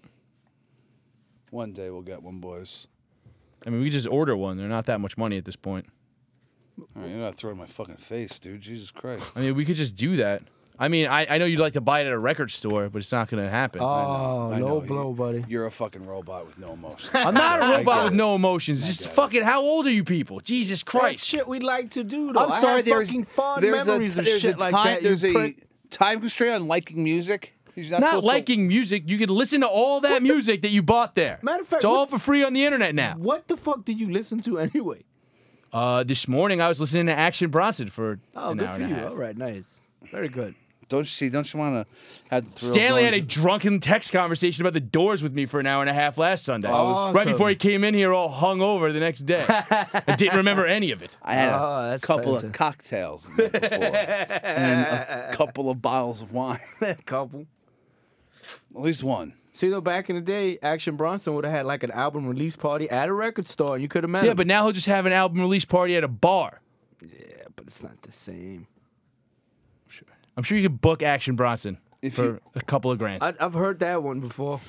One day we'll get one, boys. I mean, we just order one. They're not that much money at this point. All right, you're not throwing my fucking face, dude. Jesus Christ. I mean, we could just do that. I mean, I, I know you'd like to buy it at a record store, but it's not going to happen. Oh, I know low you- blow, buddy. You're a fucking robot with no emotions. I'm not a I robot get with it. no emotions. Just get it. fucking, how old are you people? Jesus That's Christ. shit we like to do. Though. I'm I sorry, have there's fucking fond there's a memories of there's a shit time like that. there's you a print- time constraint on liking music. He's not, Not supposed to- liking music. You can listen to all that music that you bought there. Matter of fact, it's all what- for free on the internet now. What the fuck did you listen to anyway? Uh, this morning I was listening to Action Bronson for Oh, an good hour for and you. a half. All right, nice. Very good. Don't you see? Don't you want to have the thrill of Stanley going had a to- drunken text conversation about the Doors with me for an hour and a half last Sunday. Awesome. Right before he came in here all hungover the next day. I didn't remember any of it. I had Oh, a that's couple of fantastic. cocktails the night before, and a couple of bottles of wine. Couple. At least one. See, though, back in the day, Action Bronson would have had like an album release party at a record store, and you could have met Yeah, him. but now he'll just have an album release party at a bar. Yeah, but it's not the same. I'm sure you could book Action Bronson If for you- a couple of grand. I, I've heard that one before.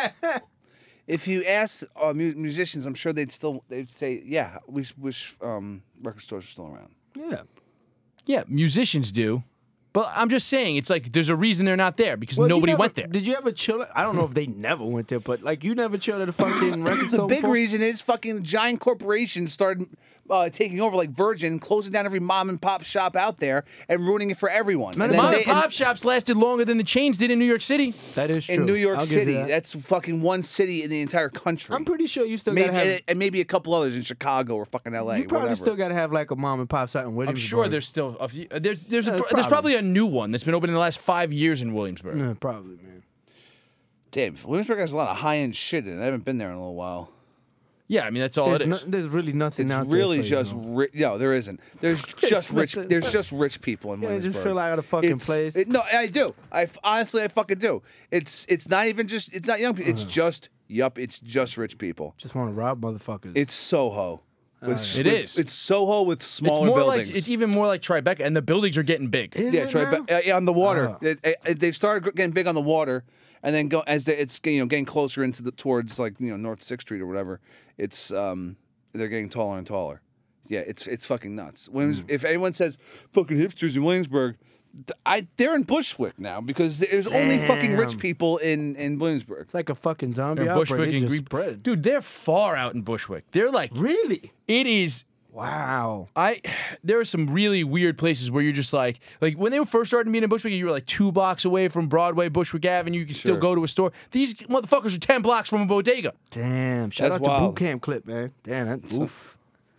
If you asked uh, mu- musicians, I'm sure they'd still they'd say, "Yeah, we wish um, record stores were still around." yeah. Yeah, musicians do. But I'm just saying, it's like there's a reason they're not there because Well, you nobody never- went there. Did you ever chill? At, I don't know if they never went there, but like you never chilled at a fucking record The store big before? reason is fucking giant corporations started uh, taking over, like Virgin, closing down every mom and pop shop out there and ruining it for everyone. Man, And The then mom they- and pop shops lasted longer than the chains did in New York City. That is true. in New York I'll give you City, that. that's fucking one city in the entire country. I'm pretty sure you still maybe, gotta have. and, and maybe a couple others in Chicago or fucking L A. You probably whatever. still gotta have like a mom and pop site in I'm Williamsburg. sure there's still a few. There's there's, a, Yeah, there's probably. probably a new one that's been open in the last five years in Williamsburg. Yeah, probably, man. Damn, Williamsburg has a lot of high end shit in it. I haven't been there in a little while. Yeah, I mean that's all There's, it no, is. there's really nothing It's out really there. for you, just though. ri- no, there isn't. There's just rich. nothing. There's just rich people in Yeah, Williamsburg. just feel out of fucking It's- place. it- no, I do. I f- honestly, I fucking do. It's it's not even just. It's not young people. It's just yup. It's just rich people. Just want to rob motherfuckers. It's Soho. With, It with- is. It's Soho with It's smaller more buildings. like it's even more like Tribeca, and the buildings are getting big. Is yeah, it try, now? but, uh, yeah, on the water. Oh. It- it- they've started getting big on the water, and then go as they, it's you know getting closer into the towards like you know North Sixth Street or whatever. It's um they're getting taller and taller. Yeah, it's it's fucking nuts. Williams, Hmm. If anyone says fucking hipsters in Williamsburg, th- I they're in Bushwick now because there's only fucking rich Damn. people in in Williamsburg. It's like a fucking zombie They're in outbreak. Bushwick It and just Green- spread. Dude, they're far out in Bushwick. They're like Really? it is. Wow. I there are some really weird places where you're just like like when they were first starting meeting in Bushwick, you were like two blocks away from Broadway, Bushwick Avenue. You can still Sure. go to a store. These motherfuckers are ten blocks from a bodega. Damn. Shout That's out to wild. Boot Camp Clip, man. Damn, that oof.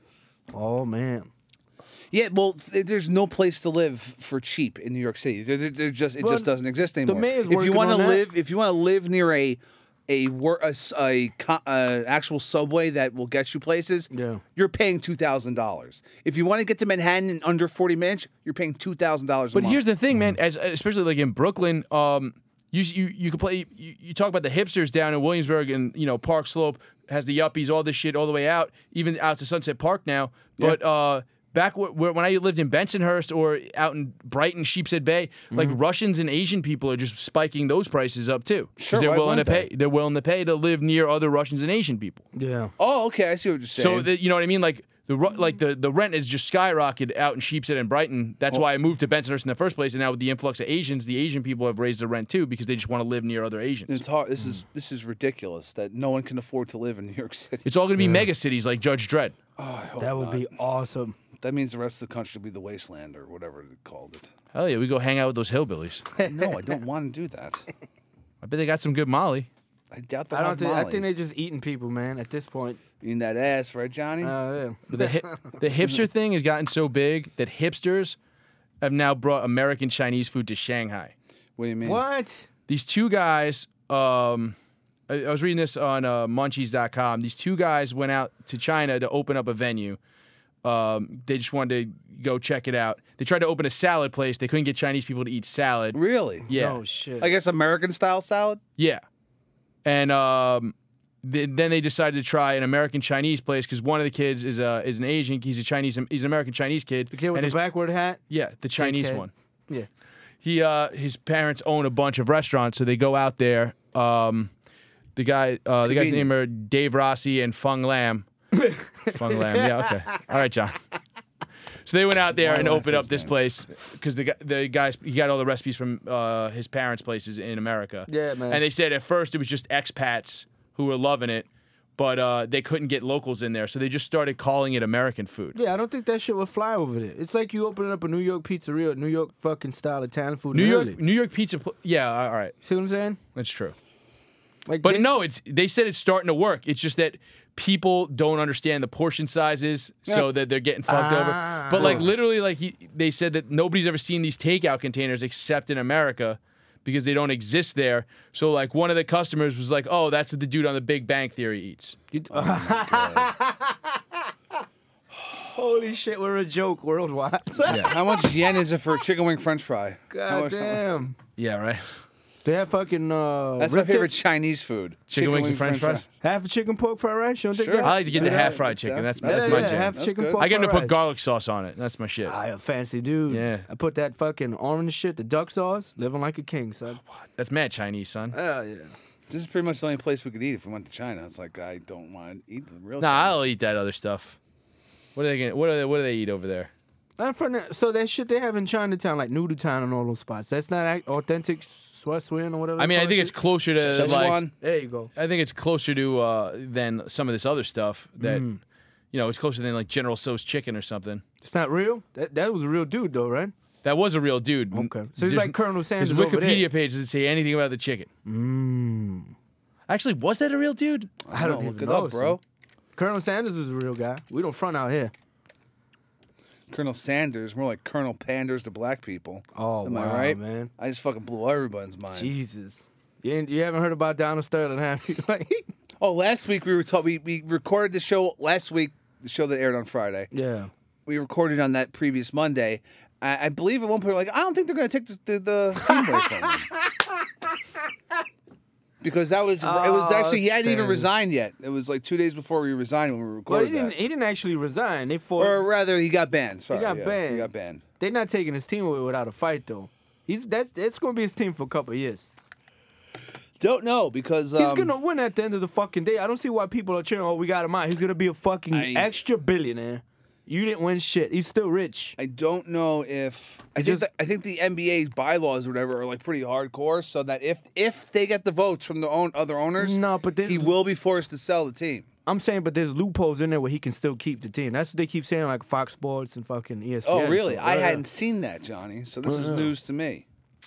Oh man. Yeah, well, th- there's no place to live for cheap in New York City. There, there, there just it Well, just doesn't exist anymore. mayor's If you working want to on that. live, if you want to live near a a, wor- a, s- a co- uh, actual subway that will get you places, Yeah. you're paying two thousand dollars. If you want to get to Manhattan in under forty minutes, you're paying two thousand dollars. But here's the thing, Mm. man. As especially like in Brooklyn, um, you you you could play. You, you talk about the hipsters down in Williamsburg and you know Park Slope has the yuppies, all this shit all the way out, even out to Sunset Park now. But uh, back wh- wh- when I lived in Bensonhurst or out in Brighton, Sheepshead Bay, like Mm-hmm. Russians and Asian people are just spiking those prices up too. 'Cause Sure, they're why willing to wouldn't pay. They're willing to pay to live near other Russians and Asian people. Yeah. Oh, okay, I see what you're saying. So that you know what I mean, like. The, ru- like the, the rent is just skyrocketed out in Sheepshead and Brighton. That's why I moved to Bensonhurst in the first place. And now with the influx of Asians, the Asian people have raised the rent too because they just want to live near other Asians. it's hard. This is this is ridiculous that no one can afford to live in New York City. It's all going to be mega cities like Judge Dredd. I hope That would not. be awesome. That means the rest of the country will be the wasteland or whatever they called it. Hell yeah, we go hang out with those hillbillies. No, I don't want to do that. I bet they got some good Molly. I doubt they'll I don't have think. I Molly. think they're just eating people, man. At this point. Eating that ass, right, Johnny? Oh yeah. But the hi- the hipster thing has gotten so big that hipsters have now brought American Chinese food to Shanghai. what do you mean? What? These two guys, um, I, I was reading this on uh, munchies dot com. These two guys went out to China to open up a venue. Um, they just wanted to go check it out. They tried to open a salad place. They couldn't get Chinese people to eat salad. Really? Yeah. Oh shit. I guess American style salad? Yeah. And um, th- then they decided to try an American Chinese place because one of the kids is a is an Asian. He's a Chinese. He's an American Chinese kid. the kid with and the his, backward hat. Yeah, the Chinese Dickhead. one. Yeah. He uh, his parents own a bunch of restaurants, so they go out there. Um, the guy, uh, the guy's Convenient. name are Dave Rossi and Fung Lam. Fung Lam. Yeah. Okay. All right, John. So they went out there Why and do I opened up first this name? place because the gu- the guys he got all the recipes from uh, his parents' places in America. Yeah, man. And they said at first it was just expats who were loving it, but uh, they couldn't get locals in there, so they just started calling it American food. Yeah, I don't think that shit would fly over there. It's like you opening up a New York pizzeria, New York fucking style Italian food. New in York, Italy. New York pizza. Pl- yeah, all right, See what I'm saying? that's true. Like, But they- no, it's they said it's starting to work. It's just that people don't understand the portion sizes, so that they're getting fucked Ah. over. But like literally, like he, they said that nobody's ever seen these takeout containers except in America because they don't exist there. So like one of the customers was like, "Oh, that's what the dude on The Big Bang Theory eats." Holy shit, we're a joke worldwide. How much yen is it for a chicken wing French fry? How God much- damn. Yeah, right. They have fucking uh That's my rib favorite tips? Chinese food. Chicken wings and French fries? Half a chicken pork fried rice. You don't Sure. think that? I like to get the Yeah, half fried that's chicken. that. That's That's that's yeah, my yeah, jam. half That's chicken good. pork I get him to fried put rice. garlic sauce on it. That's my shit. I a fancy dude. Yeah. I put that fucking orange shit, the duck sauce, living like a king, son. That's mad Chinese, son. Hell yeah. This is pretty much the only place we could eat if we went to China. It's like I don't want to eat the real. Nah, Chinese. I'll eat that other stuff. What are they gonna? What are they? What do they eat over there? I'm from the, so that shit they have in Chinatown, like Noodle Town and all those spots. That's not ac- authentic Switzerland or whatever. I they mean, I call think that it's shit. closer to like. Szechuan. There you go. I think it's closer to uh, than some of this other stuff that, you know, it's closer than like General Tso's chicken or something. It's not real. That that was a real dude though, right? That was a real dude. Okay. So he's There's- like Colonel Sanders His over Wikipedia there. page doesn't say anything about the chicken. Mm. Actually, was that a real dude? I don't look even it know, up, bro. son. Colonel Sanders was a real guy. We don't front out here. Colonel Sanders, more like Colonel Panders to black people. Oh, Am wow, I right, man. I just fucking blew everybody's mind. Jesus. You, ain't, you haven't heard about Donald Sterling, have you? Like, Oh, last week we were talking. We, we recorded the show last week. The show that aired on Friday. yeah. We recorded on that previous Monday. I, I believe at one point, we're like, I don't think they're going to take the, the, the team away from him. Because that was, it was Oh, actually, he hadn't even Stan. resigned yet. It was like two days before we resigned when we Well, recorded he didn't. that. He didn't actually resign. They fought. Or rather, he got banned. Sorry, got yeah, banned. He got banned. They're not taking his team away without a fight, though. He's that. It's gonna be his team for a couple of years. Don't know because um, He's gonna win at the end of the fucking day. I don't see why people are cheering. Oh, we got him out. He's gonna be a fucking I- extra billionaire. You didn't win shit. He's still rich. I don't know if I think just- that, I think the N B A's bylaws or whatever are like pretty hardcore, so that if if they get the votes from the own other owners, No, but this- he will be forced to sell the team. I'm saying, but there's loopholes in there where he can still keep the team. That's what they keep saying, like Fox Sports and fucking E S P N. Oh, really? So, I yeah. hadn't seen that, Johnny. So this is Yeah. news to me.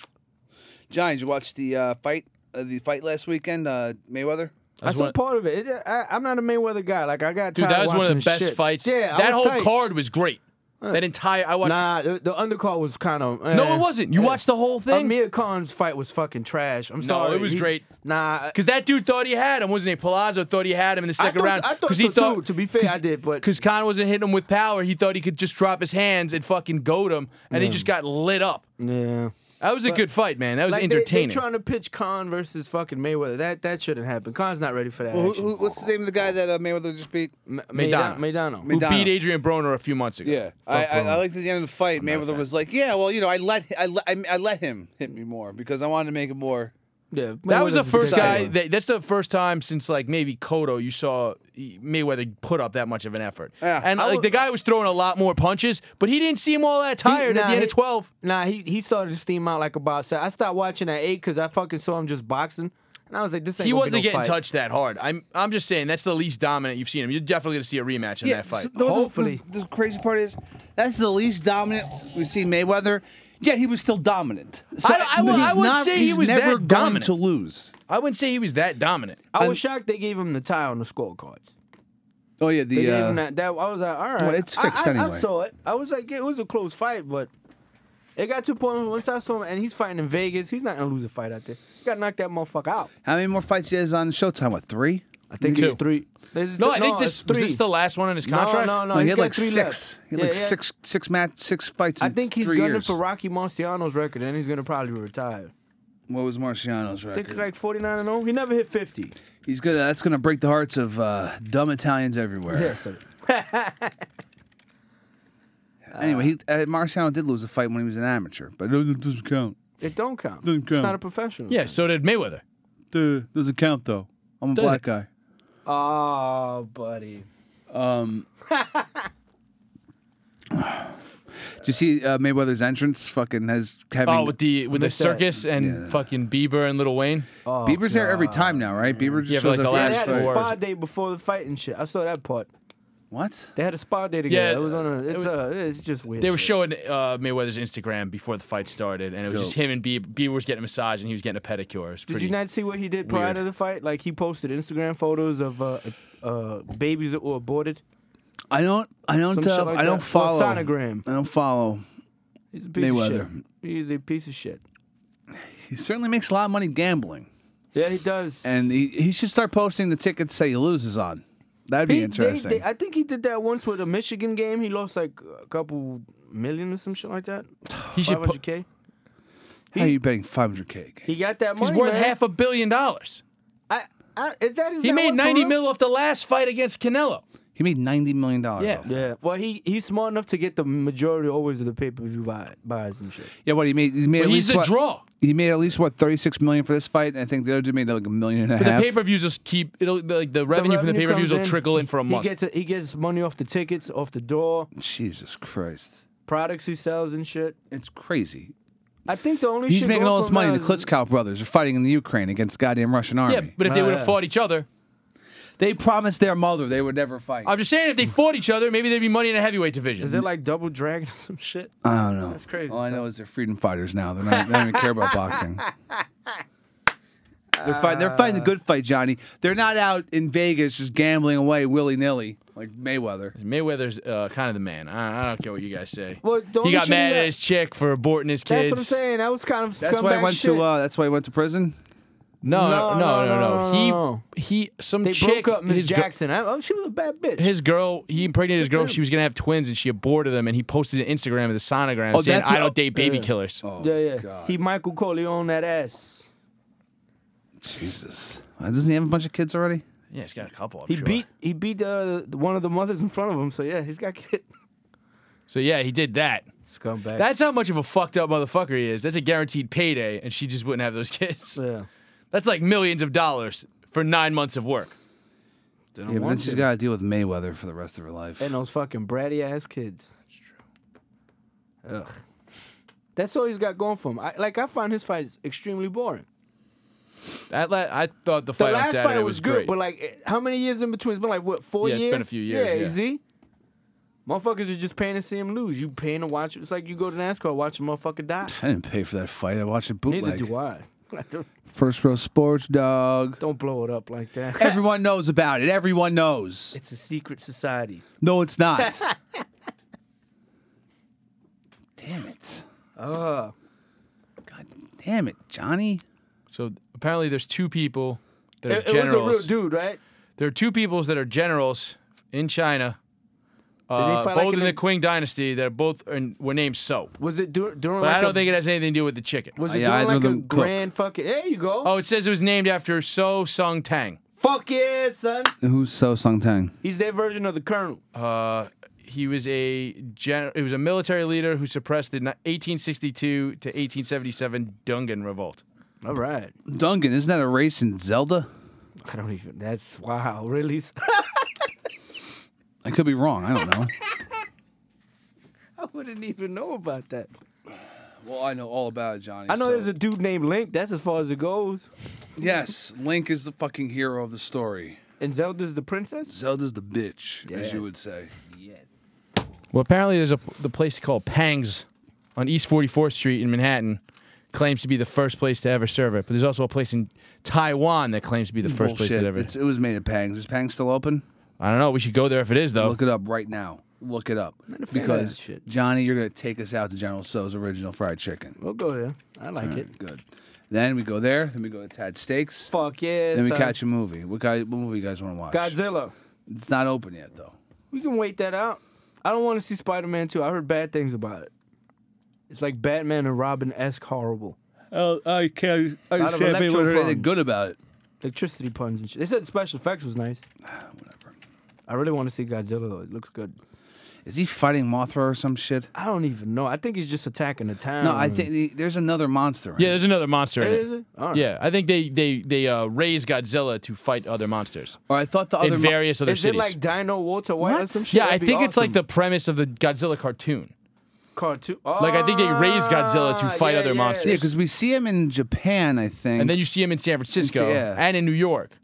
Johnny, did you watch the uh, fight? Uh, the fight last weekend, uh, Mayweather. I That's saw one- part of it. it I, I'm not a Mayweather guy. Like I got Dude, tired that was one of the watching best shit. fights. Yeah, I that was whole tight. card was great. That entire I watched. Nah, the, the undercard was kind of. No, it wasn't. You watched the whole thing? Amir Khan's fight was fucking trash. I'm sorry. it was He- great. Nah, Because that dude thought he had him, wasn't he? Palazzo thought he had him in the second thought- round. I thought 'Cause he so, too. To be fair, I did, but- because Khan wasn't hitting him with power, he thought he could just drop his hands and fucking goad him, and he just got lit up. yeah. That was a good fight, man. That was Like they, entertaining. they trying to pitch Khan versus fucking Mayweather. That that shouldn't happen. Khan's not ready for that. Well, who, action. who, what's the name of the guy that uh, Mayweather just beat? Ma- Maidana. Maidana. Who Maidana. beat Adrian Broner a few months ago? Yeah, I, I, I Broner. liked at the end of the fight. not a Mayweather fan. was like, "Yeah, well, you know, I let I let, I, I let him hit me more because I wanted to make it more." Yeah, That was the Mayweather's first a guy. good That, that's the first time since like maybe Cotto you saw Mayweather put up that much of an effort. Yeah. And I like would- the guy was throwing a lot more punches, but he didn't seem all that tired at nah, the end he- of twelve. Nah, he he started to steam out like about seven. I stopped watching at eight because I fucking saw him just boxing, and I was like, this ain't He gonna wasn't be no getting fight. touched that hard. I'm I'm just saying that's the least dominant you've seen him. You're definitely gonna see a rematch in that fight. so the, the- Hopefully. the, the crazy part is that's the least dominant we've seen Mayweather. Yet he was still dominant. So I- I would- he's I would not, say he he's was never that going dominant. to lose. I wouldn't say he was that dominant. I was shocked they gave him the tie on the scorecards. Oh yeah, They the gave uh, him that, that. I was like, all right. Well, it's I- fixed I, I, anyway. saw it. I was like, it was a close fight, but it got to a point where once I saw him, and he's fighting in Vegas, he's not gonna lose a fight out there. He got to knock that motherfucker out. how many more fights he has on Showtime? What, three? I think Two. it's three. There's- No, I think it's this was three. this the last one in his contract. No, no, no. No, he he's had got like three six. left. He had Yeah, like yeah. six six match six fights in I think he's three gunning years. for Rocky Marciano's record, and he's gonna probably retire. What was Marciano's I think record? like forty-nine and oh. He never hit fifty. He's gonna. That's gonna break the hearts of uh, dumb Italians everywhere. Yeah, so Anyway, he, uh, Marciano did lose a fight when he was an amateur, but it doesn't count. it don't count. Doesn't It's count. not a professional. Yeah, so did Mayweather. Duh, doesn't count though. I'm a Does black it? guy. Oh, buddy. Um, did you see uh, Mayweather's entrance? Fucking has having. Oh, with the with the missed that. circus and fucking Bieber and Lil Wayne. Oh, Bieber's there every God. time now, right? Bieber just Yeah, for shows like up the for Yeah, last they every had a fight. four- spa day before the fight and shit. I saw that part. What? They had a spa day together. Yeah, it was on a. It's it was- uh, it's just weird. They were shit. showing uh, Mayweather's Instagram before the fight started, and it was just Dope. him and Bieber. Bieber was getting a massage, and he was getting a pedicure. It was Did pretty- you not see what he did prior weird. to the fight? Like he posted Instagram photos of uh, uh, babies that were aborted. I don't. I don't. Some shit Uh, like I don't that. follow. Well, sonogram. I don't follow. He's a piece Mayweather. of shit. He's a piece of shit. He certainly makes a lot of money gambling, Yeah, he does. and he, he should start posting the tickets that he loses on. That'd be He- they- interesting. they- I think he did that once with a Michigan game. He lost like a couple million or some shit like that. He should. five Po- hundred K. How are you betting five hundred k? He got that money. he's worth man. half a billion dollars. I, I, is that, is He that made one for ninety real? mil off the last fight against Canelo. He made ninety million dollars. Yeah. Yeah. Well, he he's smart enough to get the majority always of the pay per view buy, buys and shit. Yeah. What he made? He made But at he's least a what, draw. He made at least what thirty six million for this fight, and I think the other dude made like a million and a But the half. pay per views will keep. It'll like the revenue, from the pay per views comes will in. trickle in for a month. He gets he gets money off the tickets, off the door, Jesus Christ, products he sells and shit. it's crazy. I think the only He's shit making going all this for him money. now The is- Klitschko brothers are fighting in the Ukraine against the goddamn Russian army. yeah, but if they Oh, would have yeah. fought each other, They promised their mother they would never fight. I'm just saying if they fought each other, maybe there'd be money in the heavyweight division. Is it like Double Dragon or some shit? I don't know. That's crazy, All I son. know is they're freedom fighters now. They're not, they don't even care about boxing. They're, fight, they're fighting the good fight, Johnny. They're not out in Vegas just gambling away willy nilly like Mayweather. Mayweather's uh, kind of the man. I, I don't care what you guys say. Well, the he only got shit mad he at got- his chick for aborting his That's kids. what I'm saying. That was kind of That's why I scumbag went shit. to. Uh, that's why I went to prison. No, No, no, no, no, no, no, no. no, no. He, he, some They chick. broke up Miss his gir- Jackson. I, oh, she was a bad bitch. his girl, he impregnated his girl. him. She was gonna have twins, and she aborted them. And he posted an Instagram of the sonogram Oh, saying, that's "I what- don't date baby yeah. killers." Oh, yeah, yeah. God. He Michael Corleone that ass. Jesus. Uh, Doesn't he have a bunch of kids already? Yeah, he's got a couple. I'm He sure. beat he beat uh, one of the mothers in front of him. So yeah, he's got kids. So yeah, he did that. Scumbag. That's how much of a fucked up motherfucker he is. That's a guaranteed payday, and she just wouldn't have those kids. yeah. That's like millions of dollars for nine months of work. They don't Yeah, but then want she's to. got to deal with Mayweather for the rest of her life. And those fucking bratty ass kids. That's true. Ugh. That's all he's got going for him. I, like I find his fights extremely boring. That la- I thought the The fight on last Saturday fight was, was good, great. but like, eh, how many years in between? It's been like what, four Yeah, it's years? been a few years, yeah. Z. Motherfuckers are just paying to see him lose. You paying to watch it. It's like you go to NASCAR, watch a motherfucker die. I didn't pay for that fight. I watched it Neither bootleg. do I. Don't- First row sports, dog. Don't blow it up like that. Everyone knows about it. Everyone knows. It's a secret society. No, it's not. Damn it. Uh, God damn it, Johnny. So apparently, there's two people that are it, it was a generals. real dude, right? There are two peoples that are generals in China, they uh, fight both like in in the the- Qing dynasty. That are both are, were named So. Was it dur- during But like I don't a, think it has anything to do with the chicken. was Uh, it yeah, during either like of a them cook. grand fucking? There you go. Oh, it says it was named after So Sung Tang. Fuck yeah, son. Who's So Sung Tang? He's their version of the colonel. Uh, he was a gen- he was a military leader who suppressed the ni- eighteen sixty-two to eighteen seventy-seven Dungan revolt. All right. Duncan, isn't that a race in Zelda? I don't even. That's wow. Really? I could be wrong. I don't know. I wouldn't even know about that. Well, I know all about it, Johnny. I know so- there's a dude named Link. That's as far as it goes. Yes, Link is the fucking hero of the story. And Zelda's the princess. Zelda's the bitch, as Yes. you would say. Well, apparently there's a the place called Pang's on East forty-fourth Street in Manhattan claims to be the first place to ever serve it. But there's also a place in Taiwan that claims to be the first place Bullshit. that ever. It's, it was made at Pang's. Is Pang's still open? I don't know. We should go there if it is though. Look it up right now. Look it up. not a fan of Because, that shit. Johnny, you're going to take us out to General Tso's original fried chicken. We'll go there. I like All it. right, good. Then we go there. Then we go to Tad Steaks. Fuck yeah. Then we son. catch a movie. What, guy, what movie you guys want to watch? Godzilla. It's not open yet, though. We can wait that out. I don't want to see Spider-Man two. I heard bad things about it. It's like Batman and Robin-esque horrible. Oh, I can't. I Lot of can't be electro anything puns. good about it. Electricity puns and shit. They said the special effects was nice. Whatever. I really want to see Godzilla though. It looks good. Is he fighting Mothra or some shit? I don't even know. I think he's just attacking the town. No, I think the, there's another monster. In yeah, it. there's another monster in Is it. it? All right. Yeah, I think they they they uh, raised Godzilla to fight other monsters Or I thought the other in mo- various other Is cities. it like Dino Walter White or What? some shit? yeah, I That'd be think it's like the awesome. premise of the Godzilla cartoon. cartoon. Like, I think they raised Godzilla to Ah, fight yeah, other yeah. monsters. Yeah, because we see him in Japan, I think. And then you see him in San Francisco yeah. and in New York.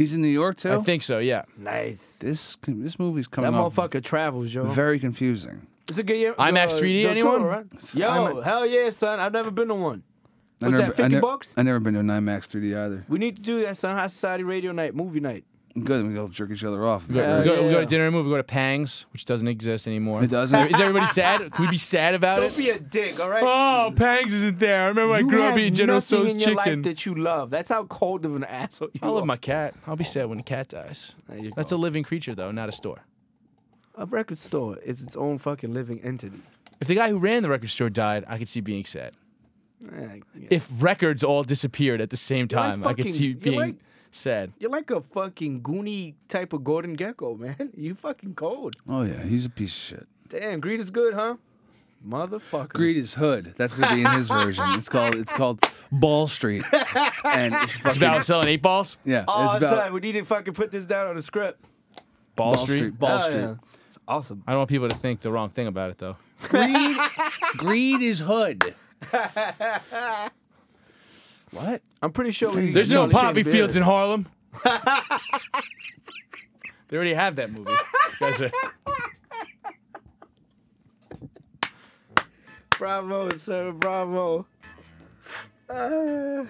He's in New York too. I think so. Yeah. Nice. This this movie's That coming off motherfucker travels, yo. very confusing. It's a good year. IMAX three D, Del Toro, anyone? right? Yo, IMAX- hell yeah, son. I've never been to one. I What's never, that, fifty I never, bucks? I never been to an IMAX three D either. We need to do that, son. High Society Radio Night, movie night. Good, we go jerk each other off. We go, Yeah, we, go, we go yeah. to dinner and movie. We go to Pangs, which doesn't exist anymore. It doesn't? Is everybody sad? Can we be sad about Don't it? be a dick, all right? Oh, Pangs isn't there. I remember I you grew up have eating General nothing Tso's in your life chicken. that you love. That's how cold of an asshole you I are. love my cat. I'll be sad when the cat dies. There you That's go. a living creature, though, not a store. A record store is its own fucking living entity. If the guy who ran the record store died, I could see being sad. Eh, yeah. If records all disappeared at the same You're like time, I could fucking- see you're being like- sad. You're like a fucking Goonie type of Gordon Gecko, man. You fucking cold. Oh yeah, he's a piece of shit. Damn, greed is good, huh? Motherfucker. Greed is Hood. That's gonna be in his version. It's called it's called Ball Street, and it's It's fucking about selling eight balls. yeah. Oh, it's about son, we need to fucking put this down on the script. Ball, Ball Street. Street. Ball Hell Street. yeah. It's awesome. I don't want people to think the wrong thing about it, though. Greed, greed is Hood. What? I'm pretty sure we There's no Johnny Shane poppy Beer. fields in Harlem. They already have that movie. You guys are- Bravo, sir. Bravo. Uh, oh,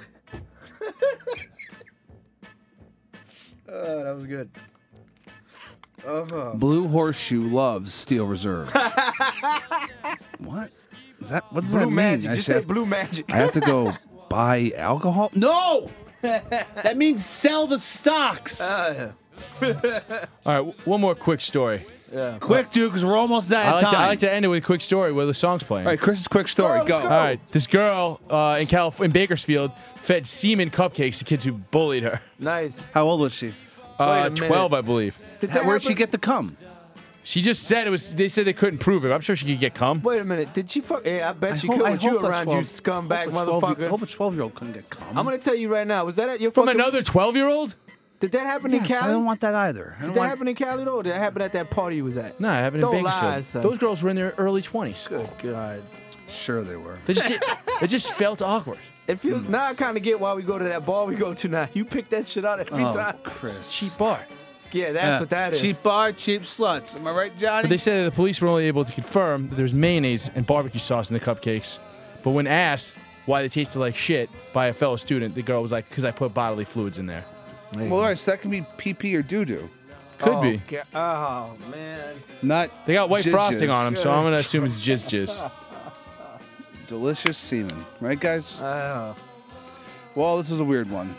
that was good. Oh, Blue Horseshoe loves Steel Reserve. What? Is that what does blue that mean? magic. I Just should say have, blue magic. I have to go buy alcohol? No! That means sell the stocks. Uh, All right, w- one more quick story. yeah. Quick, dude, because we're almost out I of like, time. to, I like to end it with a quick story where the song's playing. All right, Chris's quick story. Let's go. go. All right, this girl uh, in Calif- in Bakersfield fed semen cupcakes to kids who bullied her. Nice. How old was she? Uh, minute. twelve, I believe. Did How, that where'd she happen- get the cum? She just said it was. They said they couldn't prove it. I'm sure she could get cum. Wait a minute. Did she fuck? Yeah, I bet she hope- could I with you hope a around, you twelve scumbag hope a twelve motherfucker. I hope a twelve-year-old couldn't get cum. I'm gonna tell you right now. Was that at your From fucking? another twelve-year-old? Did that happen in Yes, Cali? I don't want that either. I Did don't that want... happen in Cali though? Or did that happen at that party you was at? No, it happened Don't in Bakersfield. lie, son. Those girls were in their early twenties. Good God. Sure they were. They just it just felt awkward. It feels now. I kind of get why we go to that bar we go to now. You pick that shit out every Oh, time. Chris. Cheap bar. Yeah, that's Yeah. what that is. Cheap bar, cheap sluts. Am I right, Johnny? But they said that the police were only able to confirm that there was mayonnaise and barbecue sauce in the cupcakes. But when asked why they tasted like shit by a fellow student, the girl was like, "Because I put bodily fluids in there." well, all right, so that can be pee pee or doo doo. Could oh, be. ga- Oh man. Not They got white jizz frosting jizz. on them, so I'm gonna assume it's jizz jizz. Delicious semen. Right, guys? Oh. Well, this is a weird one.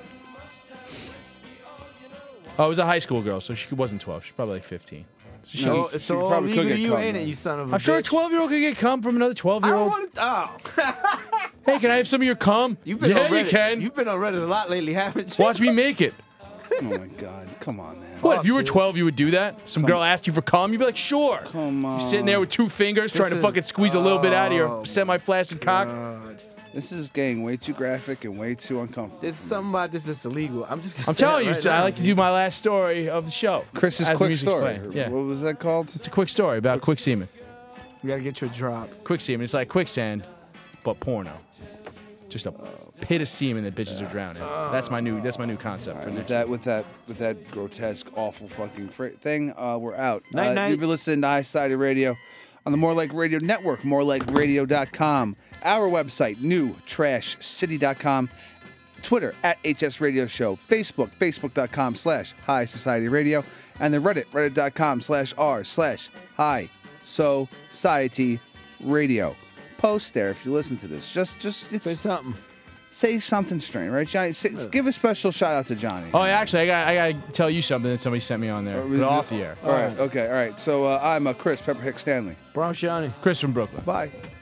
Oh, it was a high school girl, so she wasn't twelve. She's probably like fifteen. So she No, was- So it's she all probably could legal to get you, cum, ain't it? though. You son of a I'm sure a bitch. twelve-year-old could get cum from another I don't twelve-year-old. want to. Oh. Hey, can I have some of your cum? You've been yeah, on Reddit. you can. You've been on Reddit a lot lately, haven't you? Watch me make it. Oh my God! Come on, man. What, if you were dude. twelve, you would do that? Some girl asked you for cum, you'd be like, sure. Come on. You're sitting there with two fingers trying to is- fucking squeeze a little bit out of Oh, your semi-flaccid cock. God. This is getting way too graphic and way too uncomfortable. There's something about this that's illegal. I'm just. Gonna I'm say telling it you, right so I now. like to do my last story of the show. Chris's as the quick music's story. playing. Yeah. What was that called? It's a quick story about quick semen. You gotta get your drop. Quick semen. It's like quicksand, but porno. Just a pit of semen that bitches are drowning. That's my new. That's my new concept for With next. that, with that, with that grotesque, awful fucking fr- thing, uh, we're out. Night, uh, night. You've been listening to High Society Radio on the More Like Radio Network, more like radio dot com. Our website, new trash city dot com. Twitter, at H S Radio Show. Facebook, facebook dot com slash High Society Radio. And the Reddit, reddit dot com slash r slash High Society Radio. Post there if you listen to this. Just, just, it's, Say something. say something strange, right, Johnny? Say, give a special shout out to Johnny. Oh, yeah, actually, I got. I got to tell you something that somebody sent me on there. Was But it- off the air. All right, okay, all right. So uh, I'm uh, Chris Pepper Hicks Stanley. Brown Shiny. Chris from Brooklyn. Bye.